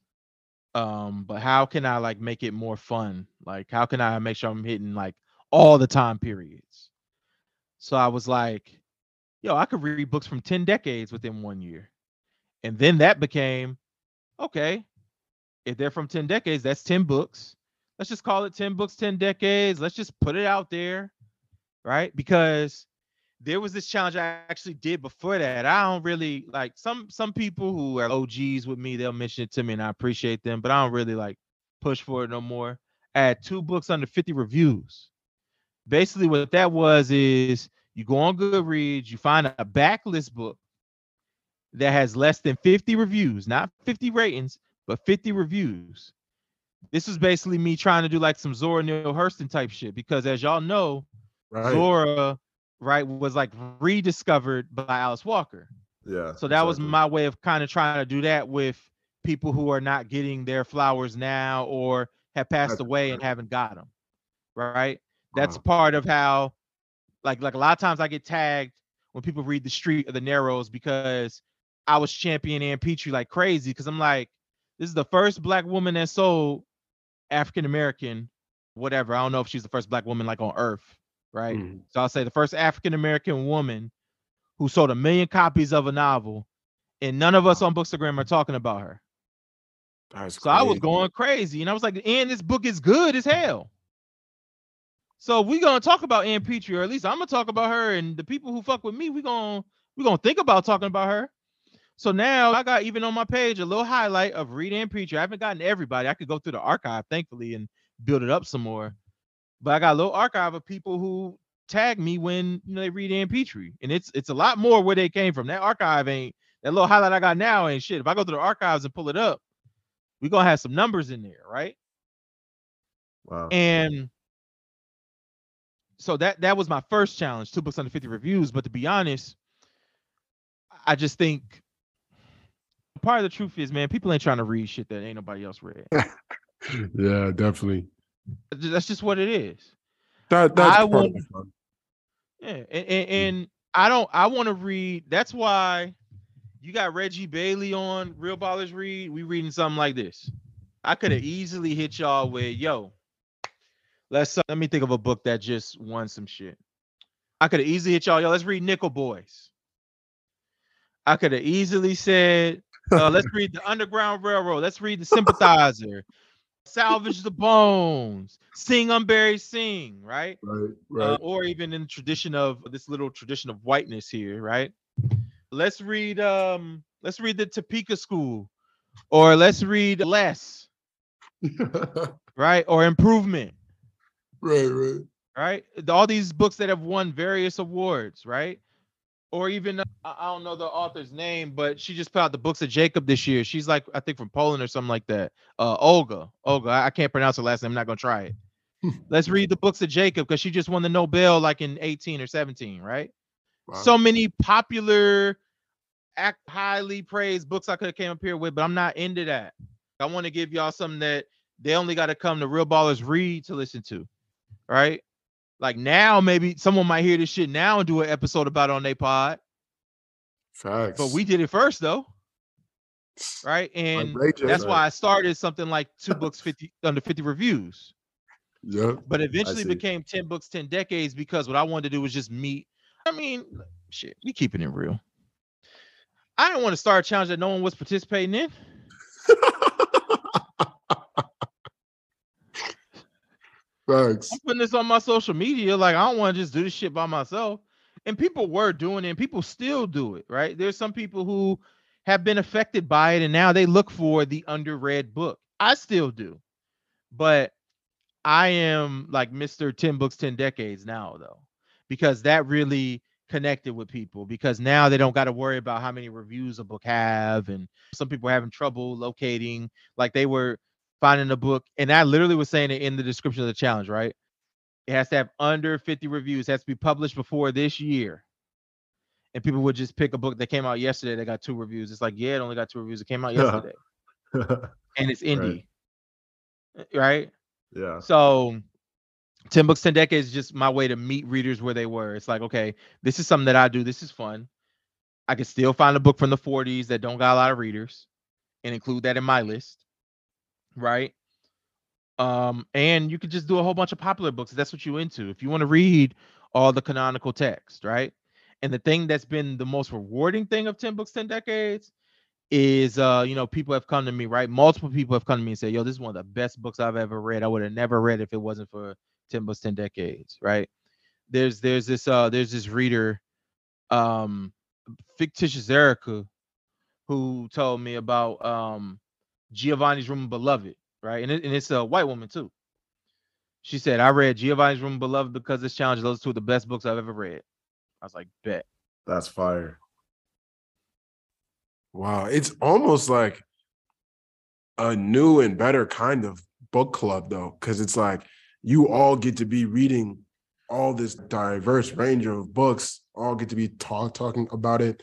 But how can I like make it more fun? Like, how can I make sure I'm hitting like all the time periods? So I was like, yo, I could read books from 10 decades within 1 year. And then that became, okay, if they're from 10 decades, that's 10 books. Let's just call it 10 books, 10 decades. Let's just put it out there, right? Because there was this challenge I actually did before that. I don't really like some people who are OGs with me, they'll mention it to me and I appreciate them, but I don't really like push for it no more. I had 2 books under 50 reviews. Basically, what that was is you go on Goodreads, you find a backlist book that has less than 50 reviews, not 50 ratings, but 50 reviews. This was basically me trying to do like some Zora Neale Hurston type shit because as y'all know, Right. Zora, right, was like rediscovered by Alice Walker. Yeah. So that was my way of kind of trying to do that with people who are not getting their flowers now or have passed away and haven't got them. Right. That's part of how, like a lot of times I get tagged when people read The Street of the Narrows because I was championing Ann Petrie like crazy. Cause I'm like, this is the first black woman that sold African American, whatever. I don't know if she's the first black woman like on earth, right? Mhm. So I'll say the first African American woman who sold 1 million copies of a novel, and none of us on Bookstagram are talking about her. That's So I was crazy. going crazy, and I was like, and this book is good as hell. So we gonna talk about Ann Petrie, or at least I'm gonna talk about her, and the people who fuck with me, we gonna think about talking about her. So now I got even on my page a little highlight of Read Ann Petrie. I haven't gotten everybody. I could go through the archive, thankfully, and build it up some more. But I got a little archive of people who tag me when they read Ann Petrie, and it's a lot more where they came from. That archive ain't that little highlight I got now ain't shit. If I go to the archives and pull it up, we gonna have some numbers in there, right? Wow. And so that was my first challenge, 2 books under 50 reviews. But to be honest, I just think part of the truth is, man, people ain't trying to read shit that ain't nobody else read. Yeah, definitely. That's just what it is. That's I part of want, the fun. yeah, and I want to read. That's why you got Reggie Bailey on Real Ballers Read. We reading something like this. I could have easily hit y'all with, yo, let me think of a book that just won some shit. I could have easily hit y'all, yo, let's read Nickel Boys. I could have easily said, let's read The Underground Railroad. Let's read The Sympathizer. Salvage the Bones. Sing Unburied Sing, right? Right. Or even in the tradition of this little tradition of whiteness here, right? Let's read the Topeka School, or let's read Less, right? Or Improvement, right. right? All these books that have won various awards, right? Or even I don't know the author's name, but she just put out the Books of Jacob this year. She's like, I think from Poland or something like that. Olga. I can't pronounce her last name. I'm not gonna try it. Let's read the Books of Jacob because she just won the Nobel like in 18 or 17, right? Wow. So many popular, highly praised books I could have came up here with, but I'm not into that. I want to give y'all something that they only got to come to Real Ballers Read to listen to, right? Like now, maybe someone might hear this shit now and do an episode about it on their pod. Facts. But we did it first though. Right. And that's why I started something like 2 books under 50 reviews. Yeah. But eventually became 10 books, 10 decades, because what I wanted to do was just meet. I mean, shit, we keeping it real. I didn't want to start a challenge that no one was participating in. Thanks. I'm putting this on my social media. Like, I don't want to just do this shit by myself. And people were doing it, and people still do it, right? There's some people who have been affected by it, and now they look for the underread book. I still do. But I am like Mr. 10 books, 10 decades now, though, because that really connected with people, because now they don't got to worry about how many reviews a book have. And some people are having trouble locating, like they were finding a book. And I literally was saying it in the description of the challenge, right? It has to have under 50 reviews. It has to be published before this year. And people would just pick a book that came out yesterday that got 2 reviews. It's like, yeah, it only got 2 reviews. It came out yesterday. And it's indie. Right? Yeah. So 10 books, 10 decades is just my way to meet readers where they were. It's like, okay, this is something that I do. This is fun. I can still find a book from the 40s that don't got a lot of readers and include that in my list. Right? And you could just do a whole bunch of popular books if that's what you're into. If you want to read all the canonical text, right? And the thing that's been the most rewarding thing of 10 books, 10 decades is people have come to me, right? Multiple people have come to me and say, yo, this is one of the best books I've ever read. I would have never read if it wasn't for 10 books, 10 decades, right? There's this reader, Fictitious Erica, who told me about Giovanni's Room Beloved, right? And it's a white woman too. She said, I read Giovanni's Room Beloved because this challenge, those 2 of the best books I've ever read. I was like, bet. That's fire. Wow. It's almost like a new and better kind of book club, though, because it's like you all get to be reading all this diverse range of books, all get to be talking about it.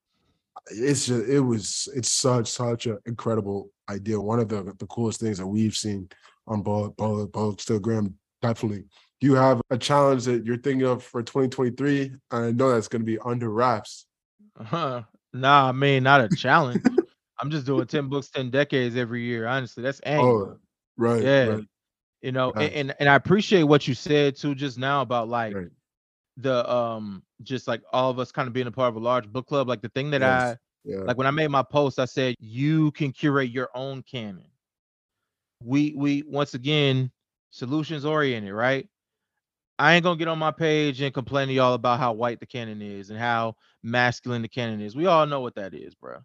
It's such an incredible idea. One of the coolest things that we've seen on Bookstagram, definitely. Do you have a challenge that you're thinking of for 2023? I know that's going to be under wraps. Nah, I mean, not a challenge. I'm just doing 10 books, 10 decades every year. Honestly, that's annual. Oh, right. Yeah. Right. And I appreciate what you said too just now about like Right. the just like all of us kind of being a part of a large book club. Like the thing that Yeah. like when I made my post, I said you can curate your own canon. We once again solutions oriented, right? I ain't gonna get on my page and complain to y'all about how white the canon is and how masculine the canon is. We all know what that is, bro.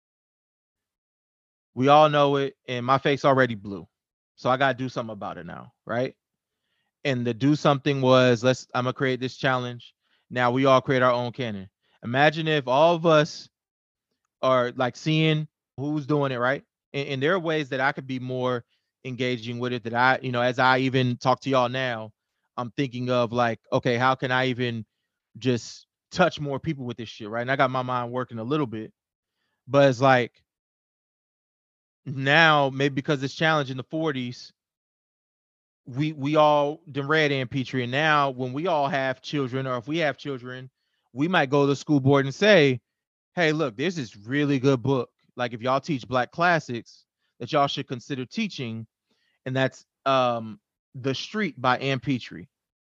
We all know it, and my face already blue. So I gotta do something about it now, right? And the do something was I'm gonna create this challenge. Now we all create our own canon. Imagine if all of us are like seeing who's doing it, right? And there are ways that I could be more engaging with it that I, as I even talk to y'all now, I'm thinking of like, okay, how can I even just touch more people with this shit, right? And I got my mind working a little bit, but it's like now maybe because it's challenge in the 40s, we all done read Ann Petrie, and now when we all have children, or if we have children, we might go to the school board and say, hey, look, there's this really good book. Like if y'all teach Black classics, that y'all should consider teaching, and that's The Street by Ann Petrie.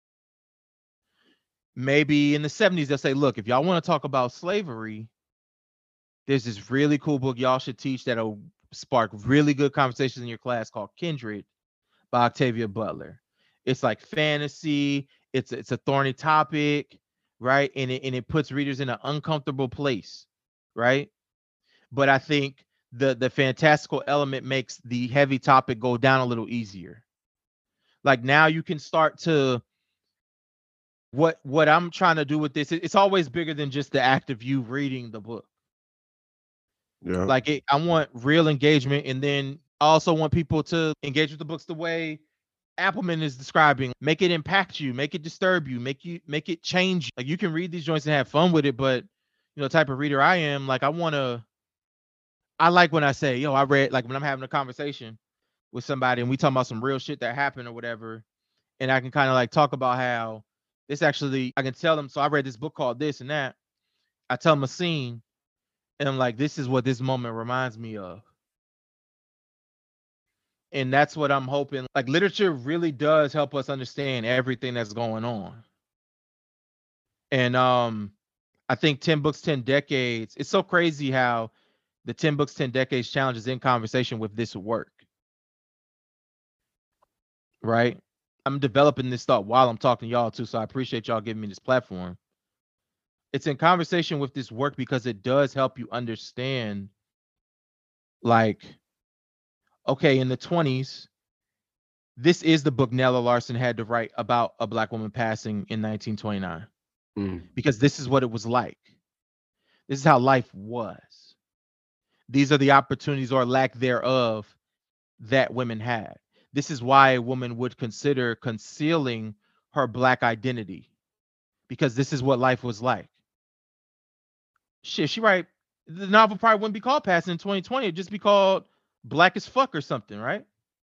Maybe in the 70s, they'll say, look, if y'all want to talk about slavery, there's this really cool book y'all should teach that'll spark really good conversations in your class called Kindred by Octavia Butler. It's like fantasy, it's a thorny topic, right? And it puts readers in an uncomfortable place, right? But I think the fantastical element makes the heavy topic go down a little easier. Like now you can start to what I'm trying to do with this, it's always bigger than just the act of you reading the book. Yeah. Like I want real engagement, and then I also want people to engage with the books the way Appleman is describing. Make it impact you, make it disturb you, make it change you. Like you can read these joints and have fun with it, but type of reader I am, like I like when I say, yo, I read, like when I'm having a conversation with somebody and we talking about some real shit that happened or whatever, and I can kind of like talk about how this actually, I can tell them, so I read this book called this and that. I tell them a scene, and I'm like, this is what this moment reminds me of. And that's what I'm hoping. Like literature really does help us understand everything that's going on. And I think 10 Books, 10 Decades, it's so crazy how the 10 Books, 10 Decades challenge is in conversation with this work. Right? I'm developing this thought while I'm talking to y'all too, so I appreciate y'all giving me this platform. It's in conversation with this work because it does help you understand, like, okay, in the 20s, this is the book Nella Larson had to write about a Black woman passing in 1929. Because this is what it was like. This is how life was. These are the opportunities or lack thereof that women had. This is why a woman would consider concealing her Black identity, because this is what life was like. Shit, she right. The novel probably wouldn't be called Passing in 2020. It'd just be called Black as Fuck or something, right?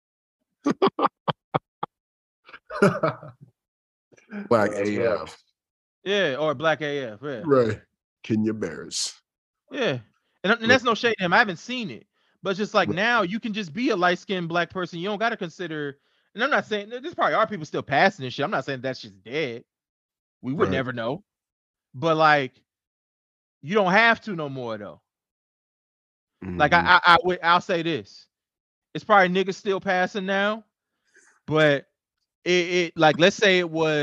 Black AF. Yeah, or Black AF. Yeah. Right. Kenya Barris. Yeah. And that's no shade to him. I haven't seen it. But it's just like now you can just be a light-skinned Black person. You don't got to consider, and I'm not saying, there's probably are people still passing and shit. I'm not saying that's just dead. We would never know. But like, you don't have to no more though. Like I'll say this. It's probably niggas still passing now, but it like let's say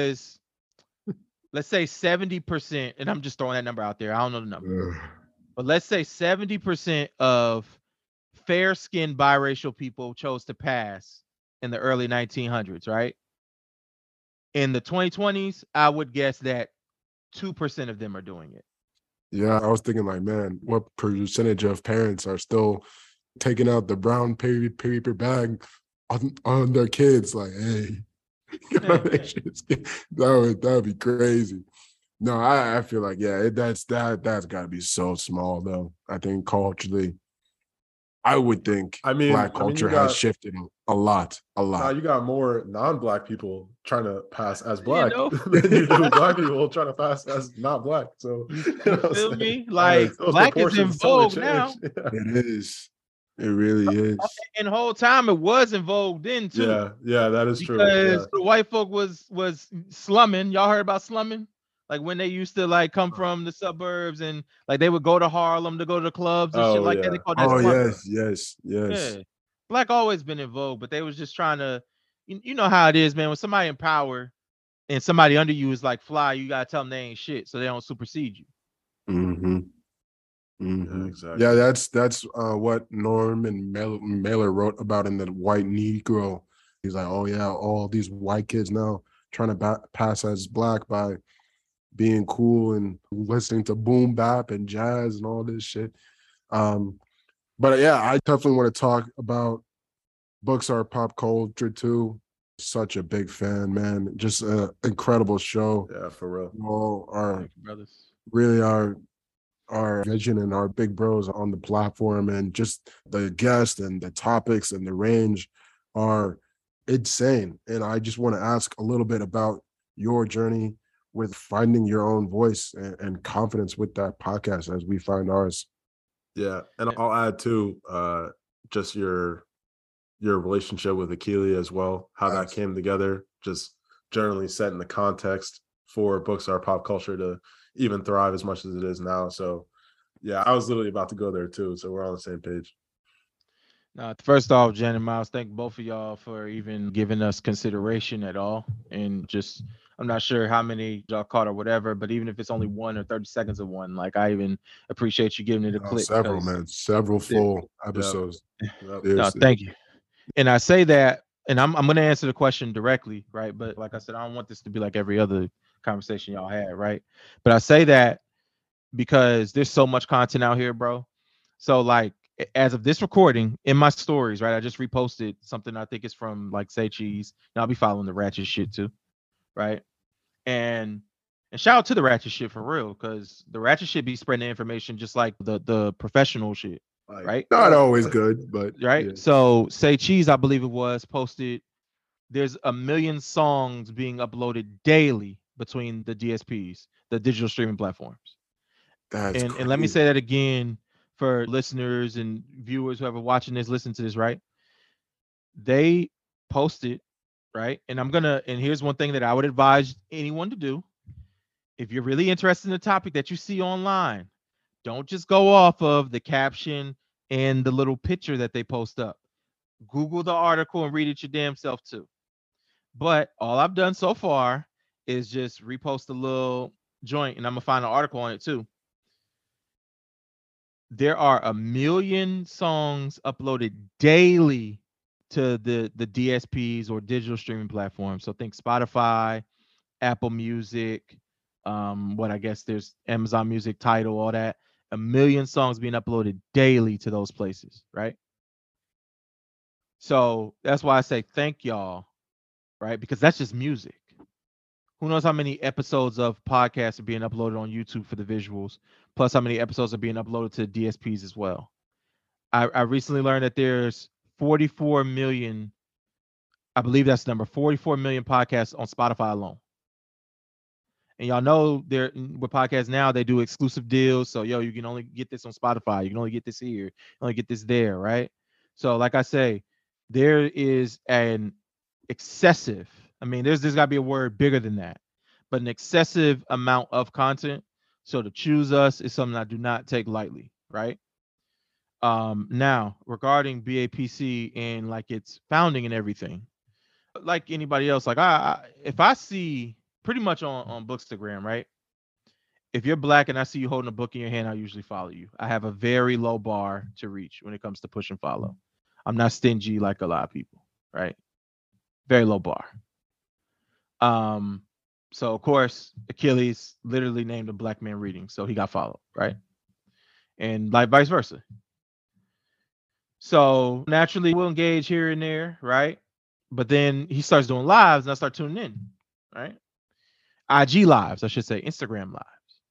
70%, and I'm just throwing that number out there. I don't know the number. But let's say 70% of fair-skinned biracial people chose to pass in the early 1900s, right? In the 2020s, I would guess that 2% of them are doing it. Yeah, I was thinking like, man, what percentage of parents are still taking out the brown paper bag on their kids? Like, hey, that would be crazy. No, I feel like, yeah, that's got to be so small though. I think culturally, I would think Black culture has shifted a lot. Now you got more non-Black people trying to pass as Black than you do Black people trying to pass as not Black. So you feel me? Like Black is in vogue now. Yeah. It is. It really is. And the whole time it was in vogue then too. Yeah, that is true. Because the white folk was slumming. Y'all heard about slumming? Like when they used to like come from the suburbs and like they would go to Harlem to go to the clubs and shit like that. They called that slumming. Yes. Yeah. Black always been in vogue, but they was just trying to, you know how it is, man. When somebody in power and somebody under you is like fly, you gotta tell them they ain't shit so they don't supersede you. Yeah, exactly. Yeah, that's what Norman Mailer wrote about in The White Negro. He's like, oh yeah, all these white kids now trying to pass as Black by being cool and listening to boom bap and jazz and all this shit. But yeah, I definitely want to talk about Books Are Pop Culture too. Such a big fan, man. Just an incredible show. Yeah, for real. All our Thank you, brothers. really our vision and our big bros on the platform, and just the guests and the topics and the range are insane. And I just want to ask a little bit about your journey with finding your own voice and confidence with that podcast as we find ours. Yeah, and I'll add too, just your relationship with Akili as well, how that came together, just generally setting the context for Books Are Pop Culture to even thrive as much as it is now. So yeah, I was literally about to go there too. So we're on the same page. First off, Jen and Miles, thank both of y'all for even giving us consideration at all. And just, I'm not sure how many y'all caught or whatever, but even if it's only 1 or 30 seconds of one, like I even appreciate you giving it a click. Several, man. Several full episodes. No, thank you. And I say that, and I'm going to answer the question directly, right? But like I said, I don't want this to be like every other conversation y'all had, right? But I say that because there's so much content out here, bro. So like, as of this recording, in my stories, right, I just reposted something I think is from like Say Cheese. And I'll be following the ratchet shit too, right? And shout out to the ratchet shit for real, because the ratchet shit be spreading the information just like the professional shit, right? Not always good, but right. yeah. So Say Cheese, I believe it was, posted there's 1 million songs being uploaded daily between the DSPs, the digital streaming platforms. That's and let me say that again for listeners and viewers, whoever watching this, listen to this, right? They posted, right? And here's one thing that I would advise anyone to do. If you're really interested in the topic that you see online, don't just go off of the caption and the little picture that they post up. Google the article and read it your damn self too. But all I've done so far is just repost a little joint, and I'm gonna find an article on it too. There are 1 million songs uploaded daily to the DSPs or digital streaming platforms. So think Spotify, Apple Music, what I guess there's Amazon Music, Tidal, all that. 1 million songs being uploaded daily to those places, right? So that's why I say thank y'all, right? Because that's just music. Who knows how many episodes of podcasts are being uploaded on YouTube for the visuals, plus how many episodes are being uploaded to DSPs as well. I recently learned that there's 44 million, I believe that's the number, 44 million podcasts on Spotify alone. And y'all know they're with podcasts now, they do exclusive deals. So you can only get this on Spotify. You can only get this here. You can only get this there, right? So like I say, there is an excessive, there's got to be a word bigger than that, but an excessive amount of content. So to choose us is something I do not take lightly, right? Now regarding BAPC and like its founding and everything, like anybody else, like if I see pretty much on Bookstagram, right? If you're Black and I see you holding a book in your hand, I usually follow you. I have a very low bar to reach when it comes to push and follow. I'm not stingy like a lot of people, right? Very low bar. So of course, Achilles literally named a Black man reading, so he got followed, right? And like vice versa. So naturally we'll engage here and there, right? But then he starts doing lives and I start tuning in, right? IG lives, I should say, Instagram lives.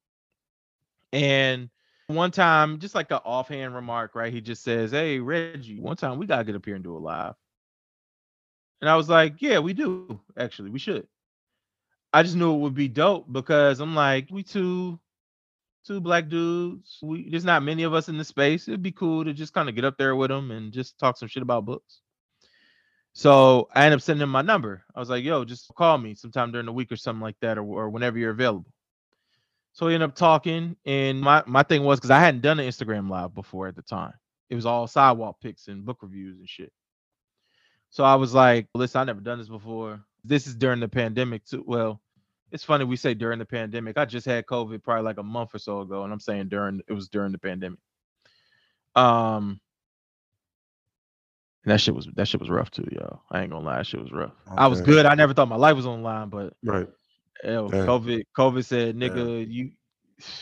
And one time, just like an offhand remark, right? He just says, "Hey, Reggie, one time we got to get up here and do a live." And I was like, "Yeah, we do. Actually, we should." I just knew it would be dope because I'm like, we two Black dudes. There's not many of us in the space. It'd be cool to just kind of get up there with them and just talk some shit about books. So I ended up sending him my number. I was like, "Yo, just call me sometime during the week or something like that, or whenever you're available." So we ended up talking, and my thing was, because I hadn't done an Instagram live before at the time. It was all sidewalk pics and book reviews and shit. So I was like, "Listen, I've never done this before. This is during the pandemic too." Well, it's funny we say during the pandemic. I just had COVID probably like a month or so ago, and I'm saying it was during the pandemic. And that shit was rough too, y'all. I ain't gonna lie, that shit was rough. Okay. I was good. I never thought my life was on the line, but right. COVID said, "Nigga, you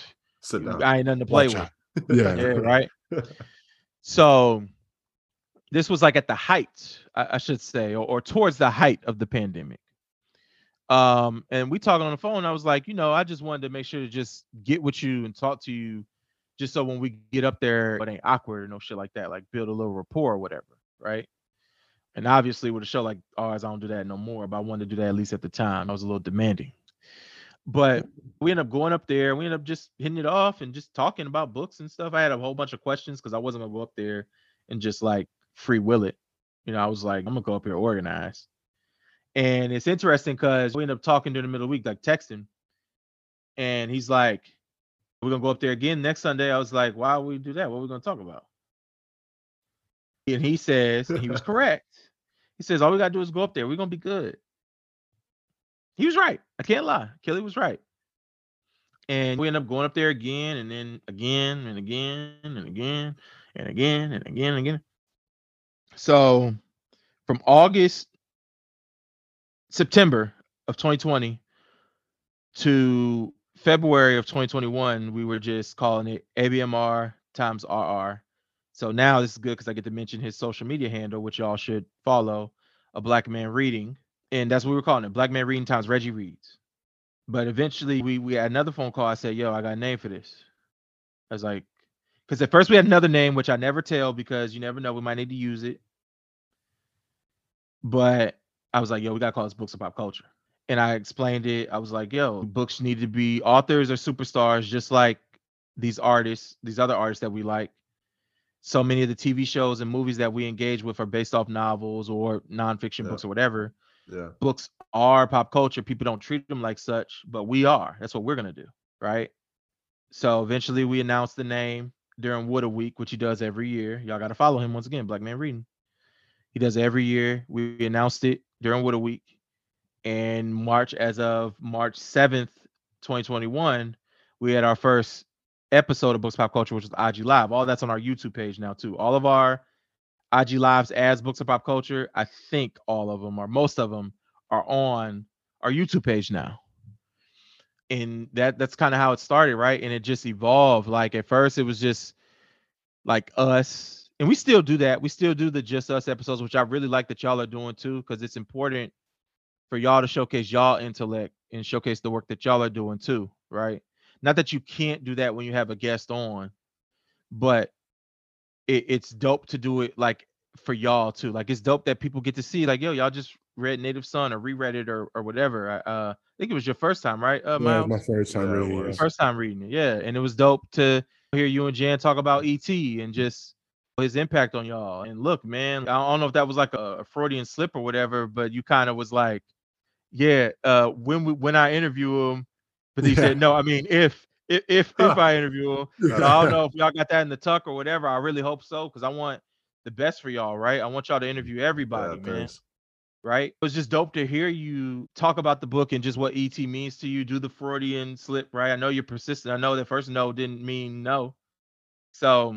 sit down. I ain't nothing to play with." Yeah, right. So This was like at the height, I should say, or towards the height of the pandemic. And we talking on the phone. I was like, I just wanted to make sure to just get with you and talk to you, just so when we get up there, it ain't awkward or no shit like that. Like build a little rapport or whatever, right? And obviously, with a show like ours, I don't do that no more. But I wanted to do that at least at the time. I was a little demanding. But we ended up going up there. We ended up just hitting it off and just talking about books and stuff. I had a whole bunch of questions because I wasn't gonna go up there and just like free will it. I was like, I'm gonna go up here organized. And it's interesting because we ended up talking during the middle of the week, like texting. And he's like, we're gonna go up there again next Sunday. I was like, why would we do that? What are we gonna talk about? And he says, and he was correct. He says, all we gotta do is go up there. We're gonna be good. He was right. I can't lie. Kelly was right. And we end up going up there again, and then again, and again, and again, and again, and again, and again. So from September of 2020 to February of 2021, we were just calling it ABMR times RR. So now this is good because I get to mention his social media handle, which y'all should follow, A Black Man Reading. And that's what we were calling it, Black Man Reading times Reggie Reads. But eventually we had another phone call. I said, yo, I got a name for this. I was like, because at first we had another name, which I never tell because you never know, we might need to use it. But I was like, yo, we got to call this Books of Pop Culture. And I explained it. I was like, yo, books need to be authors or superstars, just like these artists, these other artists that we like. So many of the TV shows and movies that we engage with are based off novels or nonfiction books or whatever. Yeah. Books are pop culture. People don't treat them like such, but we are. That's what we're going to do. Right. So eventually we announced the name during Wood a Week, which he does every year. Y'all got to follow him once again, Black Man Reading. He does it every year. We announced it during Wood a Week. And as of March 7th, 2021, we had our first episode of Books Pop Culture, which was IG Live. All that's on our YouTube page now, too. All of our IG Lives as Books of Pop Culture, I think all of them or most of them are on our YouTube page now. And that's kind of how it started, right? And it just evolved. Like at first it was just like us. And we still do that. We still do the Just Us episodes, which I really like that y'all are doing too, because it's important for y'all to showcase y'all intellect and showcase the work that y'all are doing too, right? Not that you can't do that when you have a guest on, but it's dope to do it like for y'all too. Like it's dope that people get to see like, yo, y'all just read Native Son or reread it or whatever. I think it was your first time, right? Yeah, Miles? my first time reading it. First time reading it, yeah. And it was dope to hear you and Jan talk about E.T. and just his impact on y'all. And look, man, I don't know if that was like a Freudian slip or whatever, but you kind of was like, yeah, when I interview him, but he said no. I mean, if I interview him, so I don't know if y'all got that in the tuck or whatever. I really hope so because I want the best for y'all, right? I want y'all to interview everybody, man. Thanks. Right? It was just dope to hear you talk about the book and just what ET means to you. Do the Freudian slip, right? I know you're persistent. I know that first no didn't mean no. So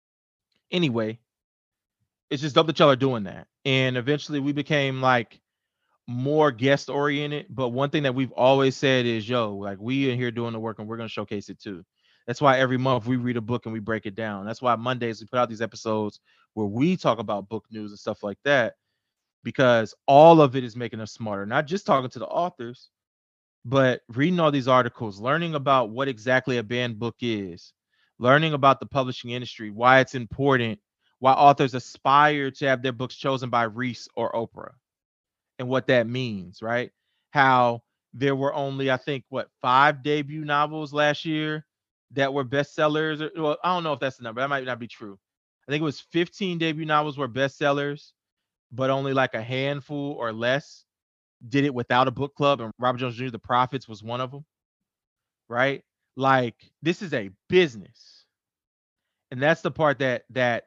anyway, it's just dope that y'all are doing that. And eventually we became like more guest oriented, but one thing that we've always said is, yo, like we in here doing the work and we're going to showcase it too. That's why every month we read a book and we break it down. That's why Mondays we put out these episodes where we talk about book news and stuff like that, because all of it is making us smarter, not just talking to the authors, but reading all these articles, learning about what exactly a banned book is, learning about the publishing industry, why it's important, why authors aspire to have their books chosen by Reese or Oprah, and what that means, right? How there were only, I think, 5 debut novels last year that were bestsellers. Well, I don't know if that's the number. That might not be true. I think it was 15 debut novels were bestsellers, but only like a handful or less did it without a book club. And Robert Jones Jr., The Prophets, was one of them, right? Like, this is a business. And that's the part that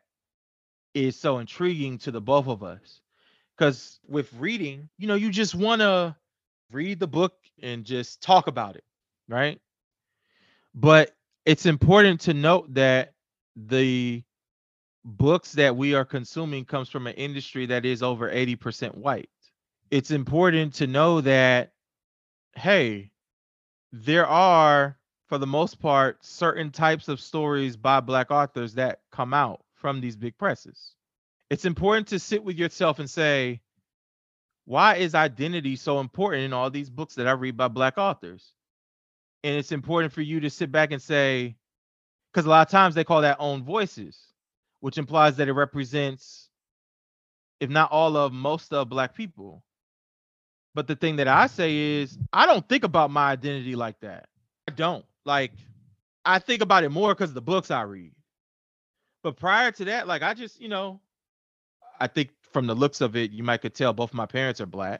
is so intriguing to the both of us. Because with reading, you just want to read the book and just talk about it, right? But it's important to note that the books that we are consuming comes from an industry that is over 80% white. It's important to know that, hey, there are, for the most part, certain types of stories by Black authors that come out from these big presses. It's important to sit with yourself and say, why is identity so important in all these books that I read by Black authors? And it's important for you to sit back and say, because a lot of times they call that own voices, which implies that it represents, if not all of, most of Black people. But the thing that I say is, I don't think about my identity like that. I don't. Like, I think about it more because of the books I read. But prior to that, like, I just, I think from the looks of it, you might could tell both my parents are Black.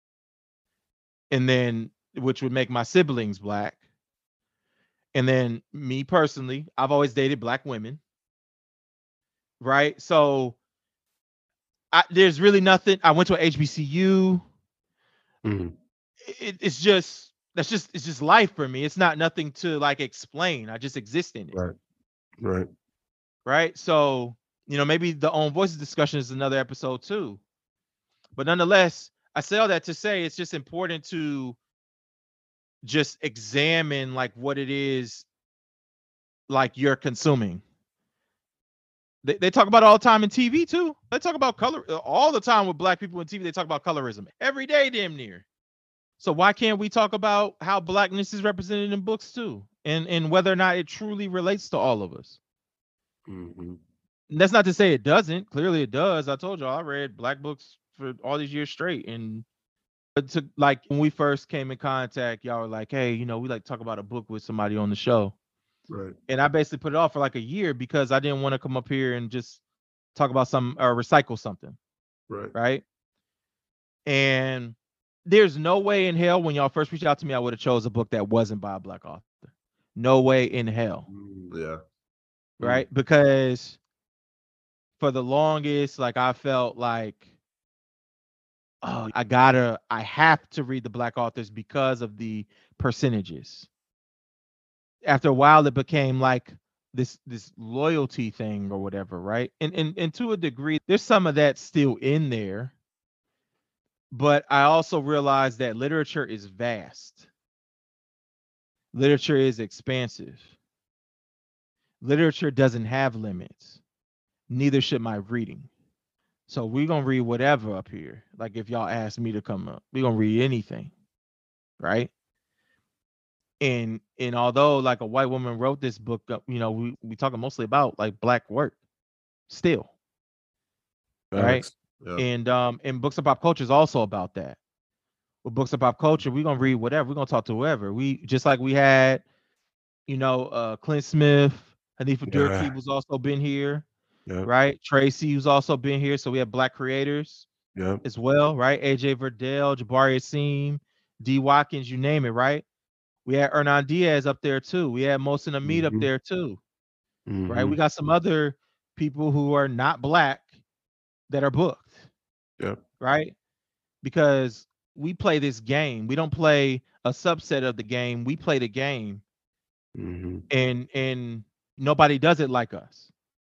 And then, which would make my siblings Black. And then me personally, I've always dated Black women. Right? So there's really nothing. I went to a HBCU. Mhm. It's just life for me. It's not nothing to like explain. I just exist in it. Right. Right. So, maybe the own voices discussion is another episode too. But nonetheless, I say all that to say it's just important to just examine like what it is like you're consuming. They talk about it all the time in TV too. They talk about color all the time with Black people in TV. They talk about colorism every day, damn near. So why can't we talk about how Blackness is represented in books too, and whether or not it truly relates to all of us? Mhm. And that's not to say it doesn't. Clearly, it does. I told y'all I read Black books for all these years straight, and to like when we first came in contact, y'all were like, "Hey, we like to talk about a book with somebody on the show." Right. And I basically put it off for like a year because I didn't want to come up here and just talk about some or recycle something, Right. right? And there's no way in hell when y'all first reached out to me, I would have chose a book that wasn't by a Black author. No way in hell, Yeah. right? Because for the longest, like I felt like, oh, I have to read the Black authors because of the percentages. After a while, it became like this loyalty thing or whatever, right? And to a degree, there's some of that still in there. But I also realized that literature is vast. Literature is expansive. Literature doesn't have limits. Neither should my reading. So we're gonna read whatever up here. Like if y'all ask me to come up, we're gonna read anything. Right. And although like a white woman wrote this book, we talking mostly about like Black work still. Right. Facts. Yeah. And books of pop culture is also about that. With books of pop culture, we're gonna read whatever. We're gonna talk to whoever. We just like we had, Clint Smith, Hanifa Yeah. Durkee who's also been here, Yep. right? Tracy who's also been here. So we have Black creators Yep. as well, right? AJ Verdell, Jabari Asim, D. Watkins, you name it, right? We had Hernan Diaz up there too. We had Mohsen Hamid up Mhm. there too, right? We Mhm. got some other people who are not Black that are booked, Yep. right? Because we play this game. We don't play a subset of the game. We play the game, Mhm. and nobody does it like us,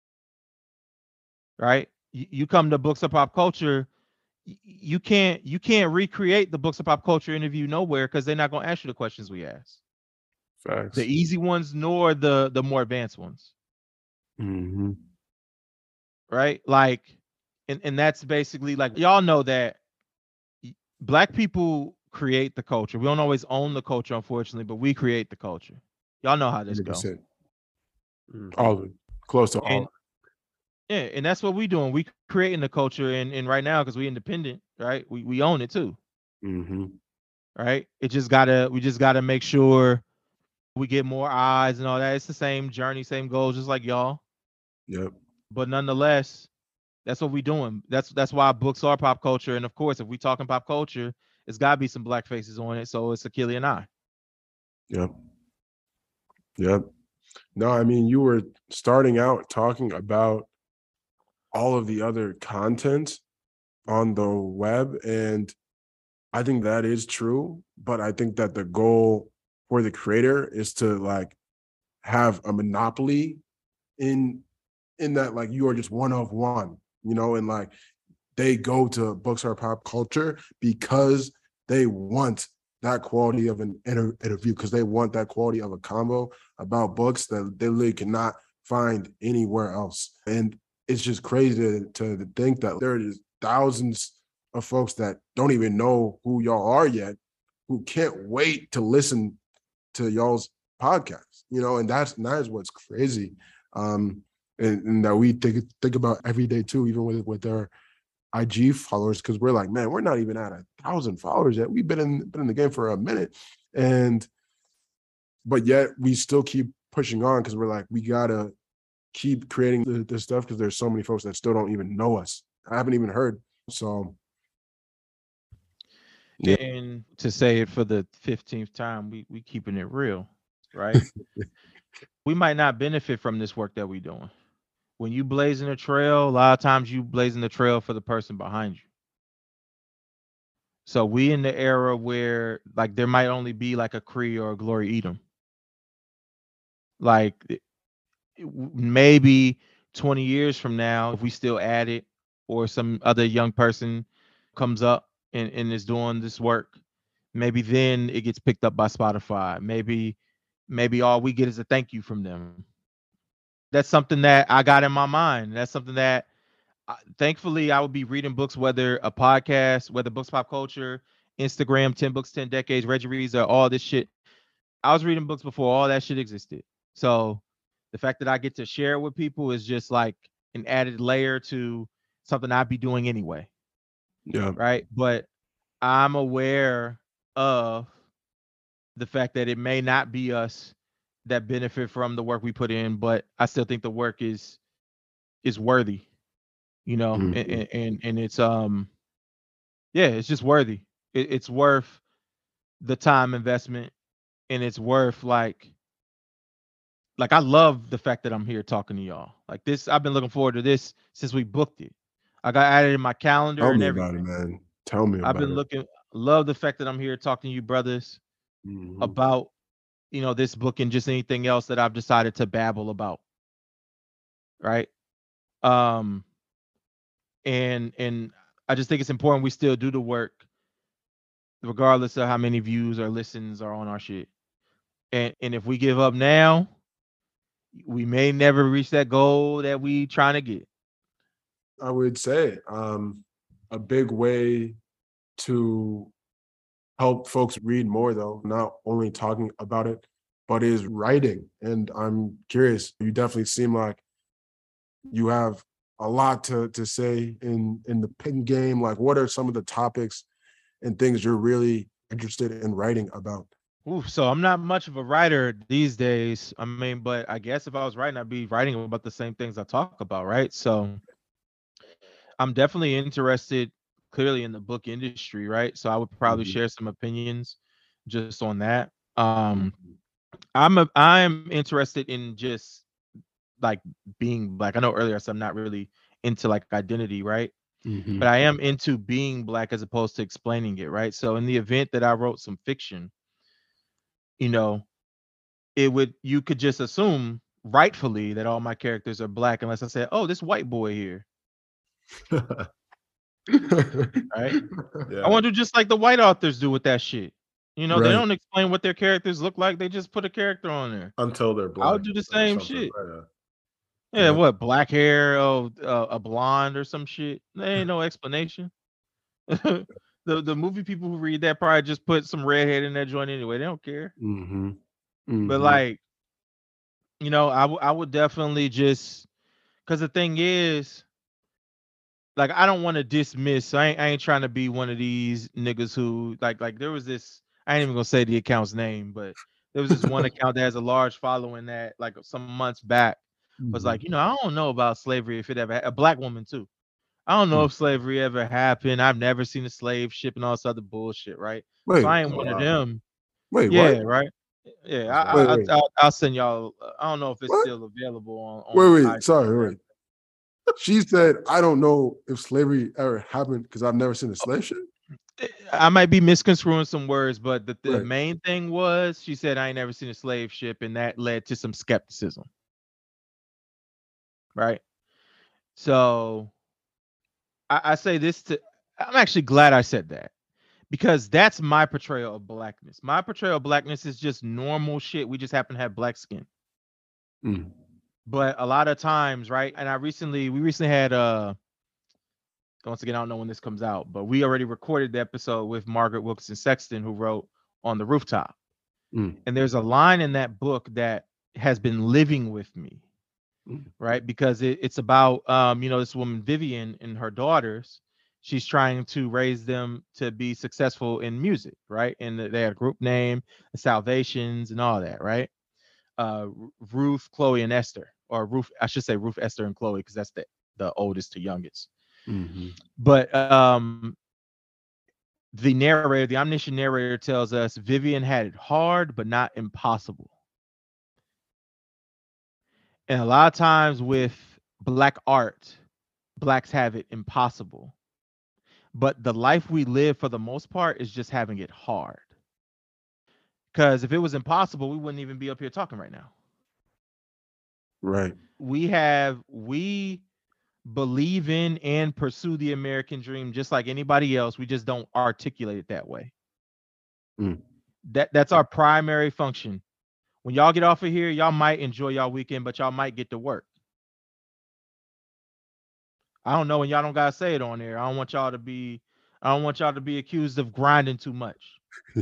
right? You come to books of pop culture, you can't recreate the books of pop culture interview nowhere because they're not going to ask you the questions we ask, Facts. the easy ones nor the more advanced ones, Mhm. right? Like, and that's basically like y'all know that Black people create the culture. We don't always own the culture, unfortunately, but we create the culture. Y'all know how this go. 100%. Mhm. All of it. Close to all And of yeah, and that's what we doing. We creating the culture, and right now because we independent, right? We own it too, it. Mhm. right? We just gotta make sure we get more eyes and all that. It's the same journey, same goals, just like y'all. Yep. But nonetheless, that's what we doing. That's why books are pop culture. And of course, if we talking pop culture, it's gotta be some Black faces on it. So it's Achille and I. Yep. Yep. No, I mean, you were starting out talking about all of the other content on the web, and I think that is true, but I think that the goal for the creator is to like have a monopoly in that like you are just one of one, and like they go to books or pop culture because they want that quality of an interview, because they want that quality of a combo about books that they literally cannot find anywhere else. And it's just crazy to think that there is thousands of folks that don't even know who y'all are yet, who can't wait to listen to y'all's podcast, and that is what's crazy. And that we think about every day too, even with our IG followers, because we're like, man, we're not even at 1,000 followers yet. We've been in the game for a minute, but yet we still keep pushing on because we're like, we gotta keep creating this stuff because there's so many folks that still don't even know us. I haven't even heard. So, yeah. And to say it for the 15th time, we keeping it real, right? We might not benefit from this work that we doing. When you blazing a trail, a lot of times you blazing the trail for the person behind you. So we in the era where like there might only be like a Cree or a Glory Edom. Like maybe 20 years from now, if we still at it, or some other young person comes up and is doing this work, maybe then it gets picked up by Spotify. Maybe all we get is a thank you from them. That's something that I got in my mind. That's something that thankfully I would be reading books, whether a podcast, whether Books Pop Culture, Instagram, 10 Books, 10 Decades, Reggie Reads, or all this shit. I was reading books before all that shit existed. So the fact that I get to share it with people is just like an added layer to something I'd be doing anyway. Yeah. Right. But I'm aware of the fact that it may not be us that benefit from the work we put in, but I still think the work is worthy, Mhm. and it's yeah, it's just worthy. It's worth the time investment, and it's worth like I love the fact that I'm here talking to y'all. Like this, I've been looking forward to this since we booked it. I got added in my calendar Tell and me about it, everything. man. Tell me I've about been love the fact that I'm here talking to you brothers it. Mhm. about this book and just anything else that I've decided to babble about. Right. Um and I just think it's important we still do the work regardless of how many views or listens are on our shit. And if we give up now, we may never reach that goal that we trying to get. I would say a big way to help folks read more, though, not only talking about it, but is writing. And I'm curious, you definitely seem like you have a lot to say in the pen game. Like, what are some of the topics and things you're really interested in writing about? Ooh, so I'm not much of a writer these days. I mean, but I guess if I was writing, I'd be writing about the same things I talk about, right? So I'm definitely interested clearly in the book industry, right? So I would probably Mhm. share some opinions just on that. Mhm. I'm interested in just like being black. I know earlier I said I'm not really into like identity, right? But Mhm. I am into being black as opposed to explaining it, right? So in the event that I wrote some fiction, you know, you could just assume rightfully that all my characters are black unless I said, "Oh, this white boy here," right? I Yeah. want to do just like the white authors do with that shit. They Right. don't explain what their characters look like. They just put a character on there. Until they're I'll black do the or same something. shit. Right. Yeah, Yeah. what black hair? Oh, a blonde or some shit. There ain't no explanation. The movie people who read that probably just put some redhead in that joint anyway. They don't care. Mhm. But Mhm. like, I would definitely just because the thing is, like, I don't want to dismiss. I ain't trying to be one of these niggas who like there was this. I ain't even gonna say the account's name, but there was this one account that has a large following that like some months back was Mhm. like, I don't know about slavery if it ever a black woman too. I don't know Mm. if slavery ever happened. I've never seen a slave ship and all this other bullshit, right? So Wait, I ain't Oh one of wow. them. wait, what? Yeah, right. Yeah, That's wild. Wait. I'll send y'all. I don't know if it's What? still available on Wait. IG. Sorry, wait. She said, I don't know if slavery ever happened because I've never seen a slave ship. I might be misconstruing some words, but the Right. main thing was she said I ain't never seen a slave ship, and that led to some skepticism, right? So I say this to I'm actually glad I said that because that's my portrayal of blackness. My portrayal of blackness is just normal shit. We just happen to have black skin. Mm. But a lot of times, right? And we recently had once again, I don't know when this comes out, but we already recorded the episode with Margaret Wilkinson Sexton, who wrote On the Rooftop. Mm. And there's a line in that book that has been living with me, right? Because it's about this woman Vivian and her daughters. She's trying to raise them to be successful in music, right? And they had a group name, the Salvations, and all that, right? Ruth, Chloe, and Esther, or Ruth, I should say Ruth, Esther, and Chloe, because that's the oldest to youngest. Mm-hmm. But the narrator, the omniscient narrator, tells us Vivian had it hard, but not impossible. And a lot of times with Black art, Blacks have it impossible. But the life we live for the most part is just having it hard. Because if it was impossible, we wouldn't even be up here talking right now. Right. We believe in and pursue the American dream just like anybody else. We just don't articulate it that way. Mm. That's our primary function. When y'all get off of here, y'all might enjoy y'all weekend, but y'all might get to work. I don't know when y'all don't gotta say it on there. I don't want y'all to be accused of grinding too much.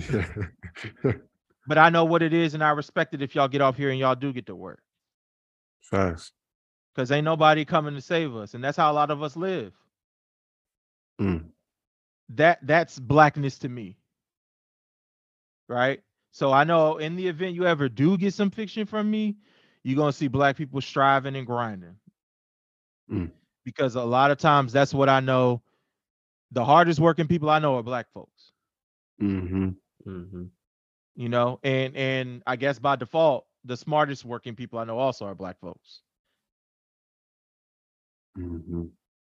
But I know what it is, and I respect it if y'all get off here and y'all do get to work. Facts. Because ain't nobody coming to save us, and that's how a lot of us live. Mm. That's Blackness to me, right? So I know in the event you ever do get some fiction from me, you're gonna see Black people striving and grinding. Mm. Because a lot of times that's what I know. The hardest working people I know are Black folks. Mm-hmm. Mm-hmm. You know, and I guess by default, the smartest working people I know also are Black folks. Mm-hmm.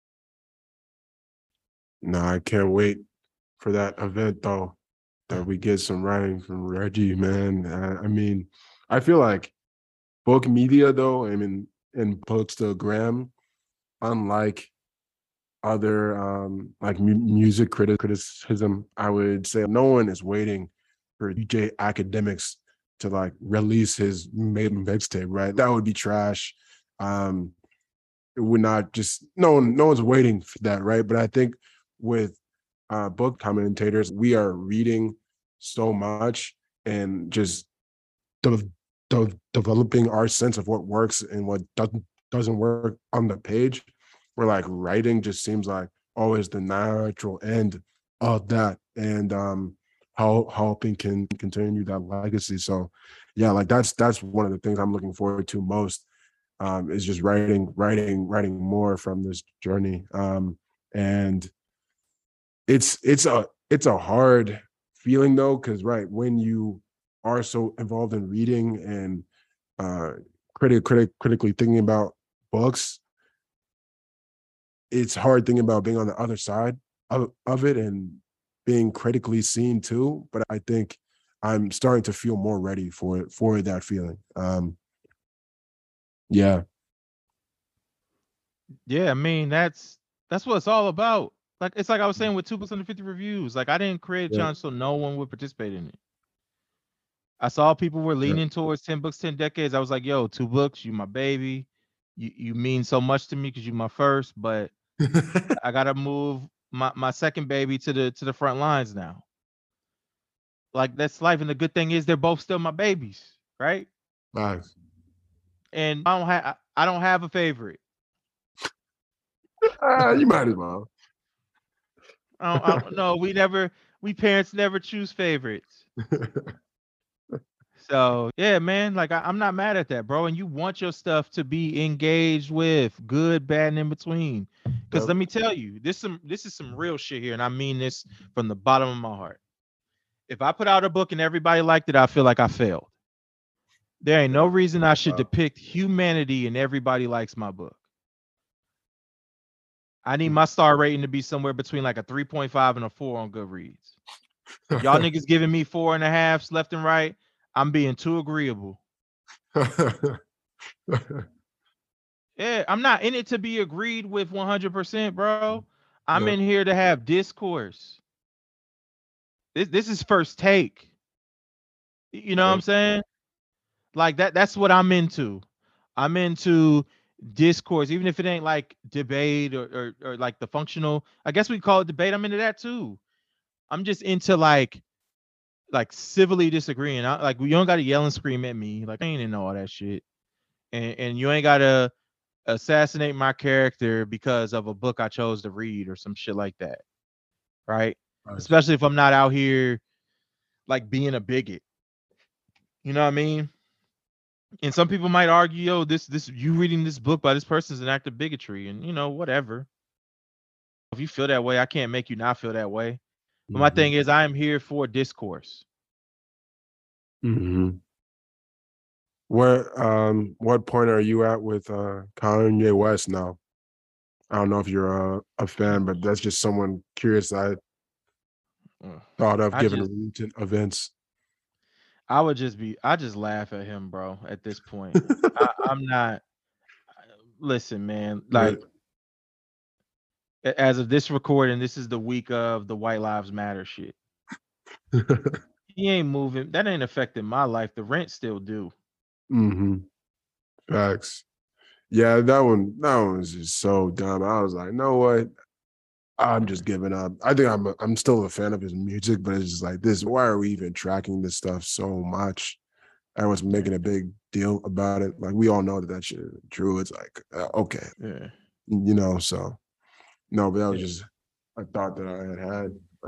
No, I can't wait for that event though, that we get some writing from Reggie, man. I mean, I feel like book media though, I mean, in Bookstagram, unlike other like music criticism, I would say no one is waiting for DJ Academics to like release his maiden mixtape, right? That would be trash. It would not just no one's waiting for that, right? But I think with book commentators, we are reading so much and just de- developing our sense of what works and what doesn't work on the page. Where like writing just seems like always the natural end of that, and how helping can continue that legacy. So yeah, like that's one of the things I'm looking forward to most, is just writing more from this journey. And it's a hard feeling though, because right when you are so involved in reading and critically thinking about books, it's hard thinking about being on the other side of it and being critically seen too. But I think I'm starting to feel more ready for that feeling. Yeah. Yeah, I mean that's what it's all about. Like it's like I was saying with 2 books under 50 reviews. Like I didn't create a Yeah. challenge so no one would participate in it. I saw people were leaning towards 10 books, 10 decades. I was like, yo, 2 books, you my baby. You mean so much to me because you my first, but I gotta move my second baby to the front lines now. Like that's life, and the good thing is they're both still my babies, right? Nice. And I don't have a favorite. You might as well. I don't know. We parents never choose favorites. So yeah, man, like I'm not mad at that, bro. And you want your stuff to be engaged with, good, bad, and in between. Because Yep. let me tell you, this is some real shit here, and I mean this from the bottom of my heart. If I put out a book and everybody liked it, I feel like I failed. There ain't no reason I should depict humanity and everybody likes my book. I need my star rating to be somewhere between like a 3.5 and a 4 on Goodreads. Y'all niggas giving me 4.5s left and right. I'm being too agreeable. Yeah, I'm not in it to be agreed with 100%, bro. I'm in here to have discourse. This is first take. You know what I'm saying? Like that's what I'm into. I'm into discourse, even if it ain't like debate or like the functional. I guess we call it debate. I'm into that too. I'm just into like civilly disagreeing. Like you don't got to yell and scream at me. Like I ain't into all that shit. And you ain't got to assassinate my character because of a book I chose to read or some shit like that. Right? Nice. Especially if I'm not out here like being a bigot. You know what I mean? And some people might argue, yo, this you reading this book by this person is an act of bigotry, and whatever. If you feel that way, I can't make you not feel that way. But my thing is, I am here for discourse. Mm-hmm. What point are you at with Kanye West now? I don't know if you're a fan, but that's just someone curious I thought of given recent events. I just laugh at him, bro, at this point. I'm not, listen, man, like, as of this recording, this is the week of the White Lives Matter shit. He ain't moving. That ain't affecting my life. The rent still due. Mm-hmm. Facts. Yeah, that one was just so dumb. I was like, no what? I'm just giving up. I think I'm still a fan of his music, but it's just like this. Why are we even tracking this stuff so much? Everyone's making a big deal about it. Like we all know that shit is true. It's like okay, yeah. So no, but that was just a thought that I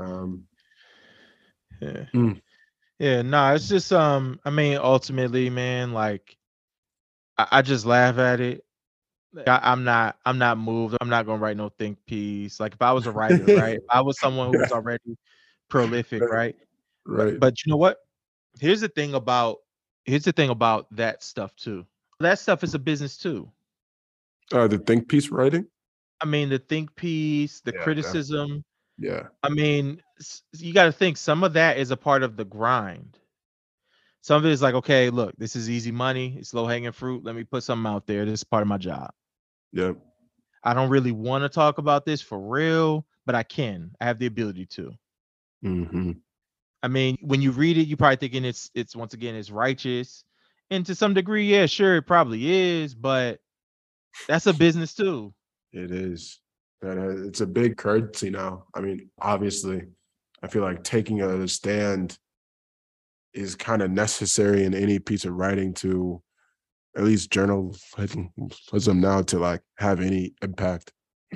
had. Yeah. Yeah. No, it's just I mean, ultimately, man, like I just laugh at it. I'm not moved. I'm not gonna write no think piece. Like if I was a writer, right? If I was someone who was already prolific, right? Right. But you know what? Here's the thing about that stuff too. That stuff is a business too. The think piece writing? I mean, the think piece, the criticism. Yeah. I mean, you got to think some of that is a part of the grind. Some of it is like, okay, look, this is easy money. It's low hanging fruit. Let me put something out there. This is part of my job. Yep. I don't really want to talk about this for real, but I can. I have the ability to. Mm-hmm. I mean, when you read it, you're probably thinking it's once again, it's righteous. And to some degree, yeah, sure, it probably is, but that's a business too. It is. It's a big currency now. I mean, obviously, I feel like taking a stand is kind of necessary in any piece of writing to at least journalism now to like have any impact.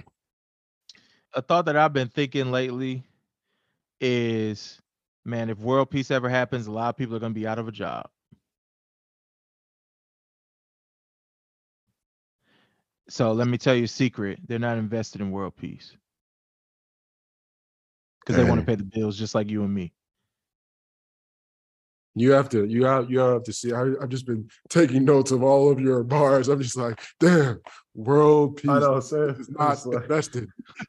A thought that I've been thinking lately is, man, if world peace ever happens, a lot of people are going to be out of a job. So let me tell you a secret. They're not invested in world peace. Because they want to pay the bills just like you and me. You have to see. I've just been taking notes of all of your bars. I'm just like, damn, world peace. I know, is not invested.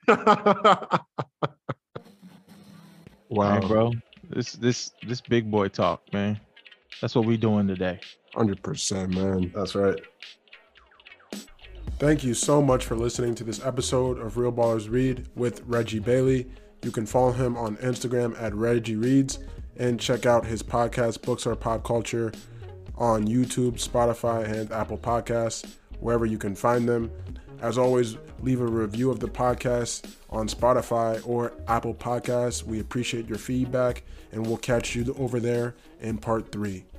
Wow, right, bro. This big boy talk, man. That's what we doing today. 100%, man. That's right. Thank you so much for listening to this episode of Real Ballers Read with Reggie Bailey. You can follow him on Instagram at Reggie Reads and check out his podcast, Books Are Pop Culture, on YouTube, Spotify, and Apple Podcasts, wherever you can find them. As always, leave a review of the podcast on Spotify or Apple Podcasts. We appreciate your feedback, and we'll catch you over there in part 3.